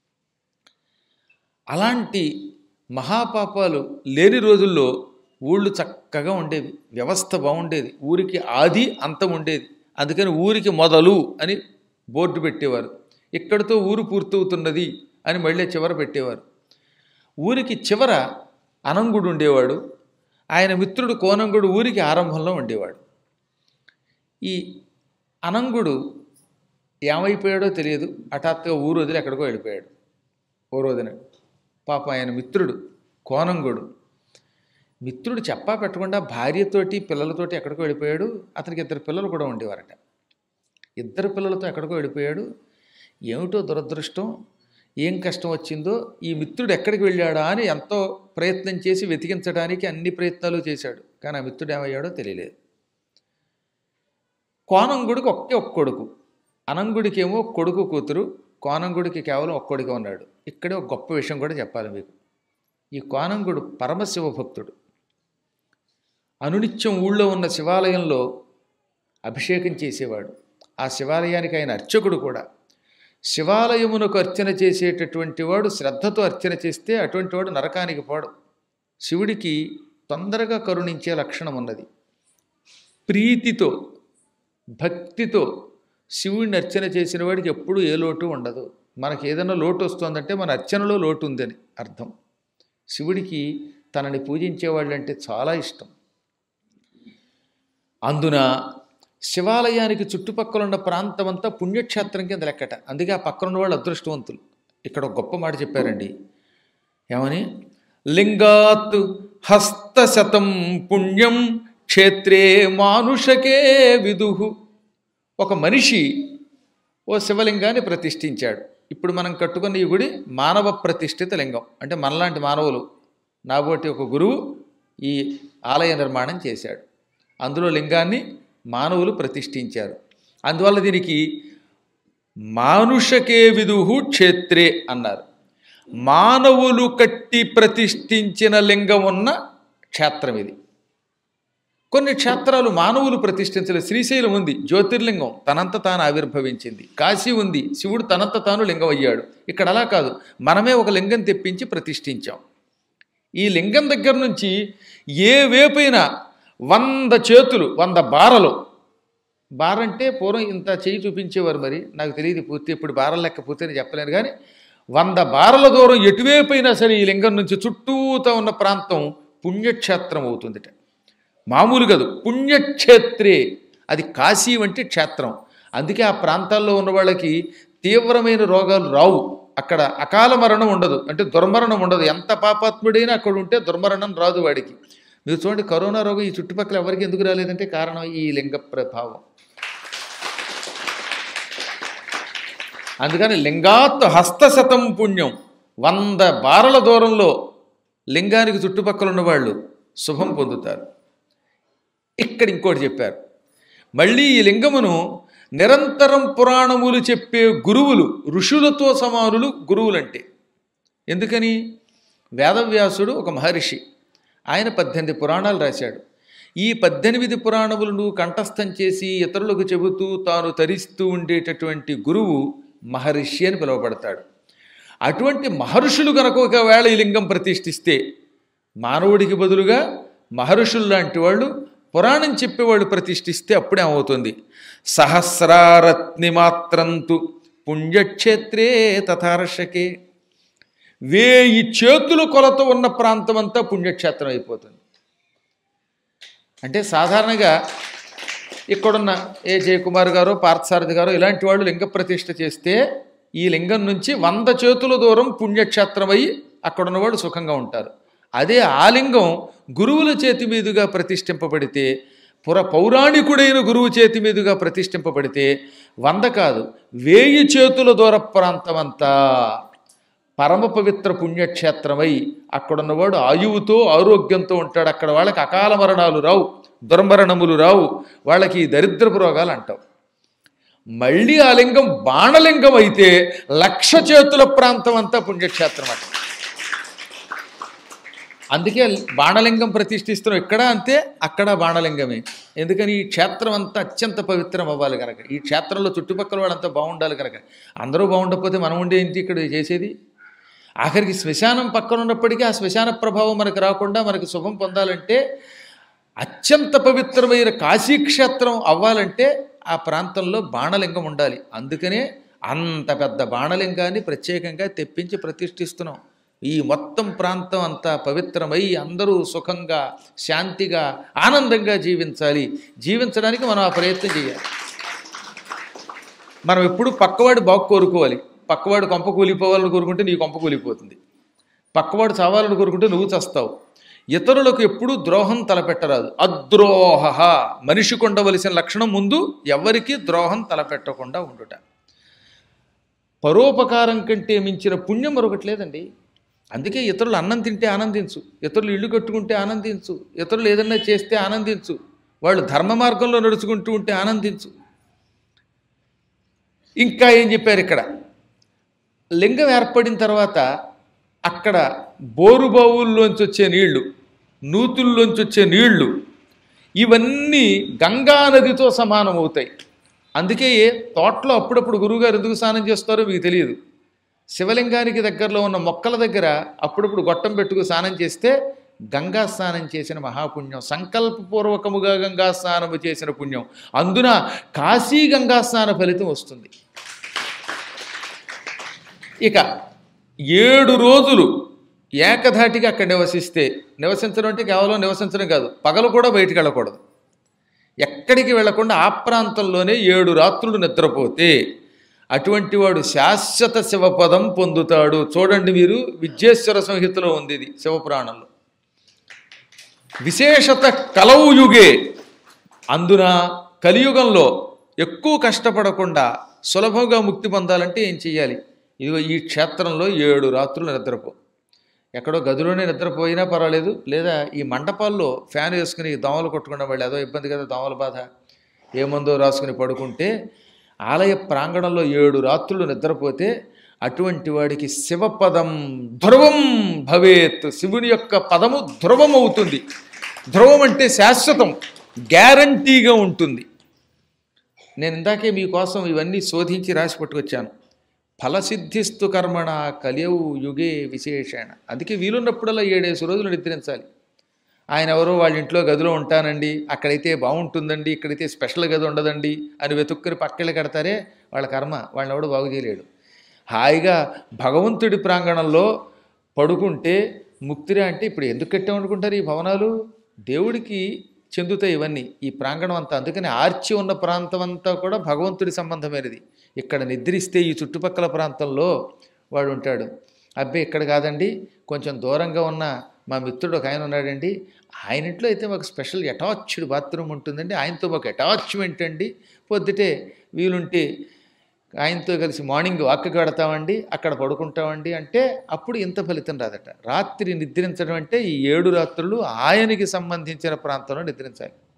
Speaker 1: అలాంటి మహాపాపాలు లేని రోజుల్లో ఊళ్ళు చక్కగా ఉండేవి, వ్యవస్థ బాగుండేది, ఊరికి ఆది అంతం ఉండేది. అందుకని ఊరికి మొదలు అని బోర్డు పెట్టేవారు. ఇక్కడితో ఊరు పూర్తవుతున్నది అని మళ్ళీ చివర పెట్టేవారు. ఊరికి చివర అనంగుడు ఉండేవాడు. ఆయన మిత్రుడు కోనంగుడు ఊరికి ఆరంభంలో ఉండేవాడు. ఈ అనంగుడు ఏమైపోయాడో తెలియదు, హఠాత్తుగా ఊరు వదిలి ఎక్కడికో వెళ్ళిపోయాడు ఓ రోజున. పాప ఆయన మిత్రుడు కోనంగుడు, మిత్రుడు చెప్పా పెట్టకుండా భార్యతోటి పిల్లలతోటి ఎక్కడికో వెళ్ళిపోయాడు. అతనికి 2 పిల్లలు కూడా ఉండేవారట. 2 పిల్లలతో ఎక్కడికో వెళ్ళిపోయాడు. ఏమిటో దురదృష్టం, ఏం కష్టం వచ్చిందో, ఈ మిత్రుడు ఎక్కడికి వెళ్ళాడా అని ఎంతో ప్రయత్నం చేసి వెతికించడానికి అన్ని ప్రయత్నాలు చేశాడు. కానీ ఆ మిత్రుడు ఏమయ్యాడో తెలియలేదు. కోనంగుడికి ఒక్క కొడుకు, అనంగుడికేమో కొడుకు కూతురు, కోనంగుడికి కేవలం ఒక్కడిగా ఉన్నాడు. ఇక్కడే ఒక గొప్ప విషయం కూడా చెప్పాలి మీకు. ఈ కోనంగుడు పరమశివ భక్తుడు. అనునిత్యం ఊళ్ళో ఉన్న శివాలయంలో అభిషేకం చేసేవాడు. ఆ శివాలయానికి ఆయన అర్చకుడు కూడా. శివాలయమునకు అర్చన చేసేటటువంటి వాడు శ్రద్ధతో అర్చన చేస్తే అటువంటి వాడు నరకానికి పోడు. శివుడికి తొందరగా కరుణించే లక్షణం ఉన్నది. ప్రీతితో భక్తితో శివుడిని అర్చన చేసిన వాడికి ఎప్పుడూ ఏ లోటు ఉండదు. మనకి ఏదైనా లోటు వస్తుందంటే మన అర్చనలో లోటు ఉందని అర్థం. శివుడికి తనని పూజించేవాళ్ళంటే చాలా ఇష్టం. అందున శివాలయానికి చుట్టుపక్కల ఉన్న ప్రాంతం అంతా పుణ్యక్షేత్రం కింద లెక్కట. అందుకే ఆ పక్కన వాళ్ళు అదృష్టవంతులు. ఇక్కడ ఒక గొప్ప మాట చెప్పారండి. ఏమని? లింగాత్ హస్తశతం పుణ్యం క్షేత్రే మానుషకే విదుహు. ఒక మనిషి ఓ శివలింగాన్ని ప్రతిష్ఠించాడు. ఇప్పుడు మనం కట్టుకున్న ఈ గుడి మానవ ప్రతిష్ఠిత లింగం. అంటే మనలాంటి మానవులు, నాబోటి ఒక గురువు ఈ ఆలయ నిర్మాణం చేశాడు. అందులో లింగాన్ని మానవులు ప్రతిష్ఠించారు. అందువల్ల దీనికి మానుషకే విదుహు క్షేత్రే అన్నారు. మానవులు కట్టి ప్రతిష్ఠించిన లింగం ఉన్న క్షేత్రం ఇది. కొన్ని క్షేత్రాలు మానవులు ప్రతిష్ఠించలేదు. శ్రీశైలం ఉంది, జ్యోతిర్లింగం తనంత తాను ఆవిర్భవించింది. కాశీ ఉంది, శివుడు తనంత తాను లింగం అయ్యాడు. ఇక్కడ అలా కాదు, మనమే ఒక లింగం తెప్పించి ప్రతిష్ఠించాం. ఈ లింగం దగ్గర నుంచి ఏ వేపైనా 100 చేతులు 100 బారలు, బారంటే పూర్వం ఇంత చేయి చూపించేవారు, మరి నాకు తెలియదు పూర్తి, ఇప్పుడు బారల లెక్క పూర్తిని చెప్పలేను. కానీ 100 బారల దూరం ఎటువైపోయినా సరే ఈ లింగం నుంచి చుట్టూతా ఉన్న ప్రాంతం పుణ్యక్షేత్రం అవుతుందిట. మామూలు కాదు, పుణ్యక్షేత్రే. అది కాశీ వంటి క్షేత్రం. అందుకే ఆ ప్రాంతాల్లో ఉన్న వాళ్ళకి తీవ్రమైన రోగాలు రావు. అక్కడ అకాల మరణం ఉండదు, అంటే దుర్మరణం ఉండదు. ఎంత పాపాత్ముడైనా అక్కడ ఉంటే దుర్మరణం రాదు వాడికి. మీరు చూడండి, కరోనా రోగం ఈ చుట్టుపక్కల ఎవరికి ఎందుకు రాలేదంటే కారణం ఈ లింగ ప్రభావం. అందుకని లింగాత్ హస్తశతం పుణ్యం, 100 బారల దూరంలో లింగానికి చుట్టుపక్కల ఉన్నవాళ్ళు శుభం పొందుతారు. ఇక్కడ ఇంకోటి చెప్పారు. మళ్ళీ ఈ లింగమును నిరంతరం పురాణములు చెప్పే గురువులు, ఋషులతో సమానులు గురువులంటే. ఎందుకని? వేదవ్యాసుడు ఒక మహర్షి, ఆయన 18 పురాణాలు రాశాడు. ఈ 18 పురాణములను కంఠస్థం చేసి ఇతరులకు చెబుతూ తాను తరిస్తూ ఉండేటటువంటి గురువు మహర్షి అని పిలువబడతాడు. అటువంటి మహర్షులు కనుక ఒకవేళ ఈ లింగం ప్రతిష్ఠిస్తే, మానవుడికి బదులుగా మహర్షులు లాంటి వాళ్ళు పురాణం చెప్పేవాళ్ళు ప్రతిష్ఠిస్తే అప్పుడేమవుతుంది? సహస్రారత్ని మాత్రంతు పుణ్యక్షేత్రే తథార్షకే. 1000 చేతులు కొలత ఉన్న ప్రాంతం అంతా పుణ్యక్షేత్రం అయిపోతుంది. అంటే సాధారణంగా ఇక్కడున్న ఏ జయకుమార్ గారో పార్థసారథి గారో ఇలాంటి వాళ్ళు లింగ ప్రతిష్ఠ చేస్తే ఈ లింగం నుంచి 100 చేతుల దూరం పుణ్యక్షేత్రమై అక్కడున్న వాళ్ళు సుఖంగా ఉంటారు. అదే ఆ లింగం గురువుల చేతి మీదుగా ప్రతిష్ఠింపబడితే, పౌరాణికుడైన గురువు చేతి మీదుగా ప్రతిష్ఠింపబడితే 100 కాదు 1000 చేతుల దూర ప్రాంతమంతా పరమ పవిత్ర పుణ్యక్షేత్రమై అక్కడున్నవాడు ఆయువుతో ఆరోగ్యంతో ఉంటాడు. అక్కడ వాళ్ళకి అకాల మరణాలు రావు, దుర్మరణములు రావు, వాళ్ళకి దరిద్రపు రోగాలు అంటావు. మళ్ళీ ఆ లింగం బాణలింగం అయితే 1,00,000 చేతుల ప్రాంతం అంతా పుణ్యక్షేత్రం అంట. అందుకే బాణలింగం ప్రతిష్ఠిస్తున్నాం. ఇక్కడ అంతే, అక్కడ బాణలింగమే. ఎందుకని? ఈ క్షేత్రం అంతా అత్యంత పవిత్రం అవ్వాలి కనుక, ఈ క్షేత్రంలో చుట్టుపక్కల వాళ్ళంతా బాగుండాలి కనుక. అందరూ బాగుండకపోతే మనం ఉండే ఇంటి ఇక్కడ చేసేది. ఆఖరికి శ్మశానం పక్కన ఉన్నప్పటికీ ఆ శ్మశాన ప్రభావం మనకు రాకుండా మనకు శుభం పొందాలంటే, అత్యంత పవిత్రమైన కాశీక్షేత్రం అవ్వాలంటే ఆ ప్రాంతంలో బాణలింగం ఉండాలి. అందుకనే అంత పెద్ద బాణలింగాన్ని ప్రత్యేకంగా తెప్పించి ప్రతిష్ఠిస్తున్నాం. ఈ మొత్తం ప్రాంతం అంతా పవిత్రమై అందరూ సుఖంగా శాంతిగా ఆనందంగా జీవించాలి. జీవించడానికి మనం ఆ ప్రయత్నం చేయాలి. మనం ఎప్పుడు పక్కవాడు బాగు కోరుకోవాలి. పక్కవాడు కొంప కూలిపోవాలని కోరుకుంటే నీ కొంప కూలిపోతుంది. పక్కవాడు చావాలని కోరుకుంటే నువ్వు చస్తావు. ఇతరులకు ఎప్పుడూ ద్రోహం తలపెట్టరాదు. అద్రోహ మనిషికి ఉండవలసిన లక్షణం ముందు ఎవరికీ ద్రోహం తలపెట్టకుండా ఉండుట. పరోపకారం కంటే మించిన పుణ్యం మరొకటి లేదండి. అందుకే ఇతరులు అన్నం తింటే ఆనందించు, ఇతరులు ఇల్లు కట్టుకుంటే ఆనందించు, ఇతరులు ఏదన్నా చేస్తే ఆనందించు, వాళ్ళు ధర్మ మార్గంలో నడుచుకుంటూ ఉంటే ఆనందించు. ఇంకా ఏం చెప్పారు ఇక్కడ, లింగం ఏర్పడిన తర్వాత అక్కడ బోరుబావుల్లోంచి వచ్చే నీళ్లు, నూతుల్లోంచి వచ్చే నీళ్లు ఇవన్నీ గంగా నదితో సమానం అవుతాయి. అందుకే తోటలో అప్పుడప్పుడు గురువుగారు ఎందుకు స్నానం చేస్తారో మీకు తెలియదు. శివలింగానికి దగ్గరలో ఉన్న మొక్కల దగ్గర అప్పుడప్పుడు గొట్టం పెట్టుకు స్నానం చేస్తే గంగా స్నానం చేసిన మహాపుణ్యం, సంకల్పపూర్వకముగా గంగా స్నానము చేసిన పుణ్యం. అందున కాశీ గంగా స్నాన ఫలితం వస్తుంది. ఇక 7 రోజులు ఏకధాటిగా అక్కడ నివసించడం అంటే కేవలం నివసించడం కాదు, పగలు కూడా బయటికి వెళ్ళకూడదు. ఎక్కడికి వెళ్లకుండా ఆ ప్రాంతంలోనే 7 రాత్రులు నిద్రపోతే అటువంటి వాడు శాశ్వత శివపదం పొందుతాడు. చూడండి మీరు, విద్యేశ్వర సంహితలో ఉంది ఇది, శివపురాణంలో. విశేషత కలవు యుగే, అందున కలియుగంలో ఎక్కువ కష్టపడకుండా సులభంగా ముక్తి పొందాలంటే ఏం చెయ్యాలి? ఇదిగో ఈ క్షేత్రంలో 7 రాత్రులు నిద్రపో. ఎక్కడో గదిలోనే నిద్రపోయినా పర్వాలేదు, లేదా ఈ మండపాల్లో ఫ్యాన్ వేసుకుని దోమలు కొట్టుకున్న వాళ్ళు ఏదో ఇబ్బంది కదా, దోమల బాధ, ఏమందో రాసుకుని పడుకుంటే ఆలయ ప్రాంగణంలో 7 రాత్రులు నిద్రపోతే అటువంటి వాడికి శివపదం ధ్రువం భవేత్. శివుని యొక్క పదము ధ్రువం అవుతుంది. ధ్రువం అంటే శాశ్వతం, గ్యారంటీగా ఉంటుంది. నేను ఇందాకే మీకోసం ఇవన్నీ శోధించి రాసి పట్టుకొచ్చాను. ఫలసిద్ధిస్తు కర్మణ కలియవు యుగే విశేషణ. అందుకే వీలున్నప్పుడల్లా 7 రోజులు నిద్రించాలి. ఆయన ఎవరో వాళ్ళ ఇంట్లో గదిలో ఉంటానండి, అక్కడైతే బాగుంటుందండి, ఇక్కడైతే స్పెషల్ గది ఉండదండి అని వెతుక్కుని పక్కళ్ళు కడతారే, వాళ్ళ కర్మ, వాళ్ళని ఎవడు బాగు చేయలేడు. హాయిగా భగవంతుడి ప్రాంగణంలో పడుకుంటే ముక్తిరా. అంటే ఇప్పుడు ఎందుకు కట్టామనుకుంటారు ఈ భవనాలు? దేవుడికి చెందుతాయి ఇవన్నీ, ఈ ప్రాంగణం అంతా. అందుకని ఆర్చి ఉన్న ప్రాంతం అంతా కూడా భగవంతుడి సంబంధమైనది. ఇక్కడ నిద్రిస్తే ఈ చుట్టుపక్కల ప్రాంతంలో వాడు ఉంటాడు. అబ్బే ఇక్కడ కాదండి, కొంచెం దూరంగా ఉన్న మా మిత్రుడు ఒక ఆయన ఉన్నాడండి, ఆయన ఇంట్లో అయితే మాకు స్పెషల్ అటాచ్డ్ బాత్రూమ్ ఉంటుందండి, ఆయనతో మాకు అటాచ్మెంట్ అండి, పొద్దుటే వీలుంటే ఆయనతో కలిసి మార్నింగ్ వాక్కి వెడతామండి, అక్కడ పడుకుంటామండి అంటే అప్పుడు ఇంత ఫలితం రాదట. రాత్రి నిద్రించడం అంటే ఈ 7 రాత్రులు ఆయనకి సంబంధించిన ప్రాంతంలో నిద్రించాలి.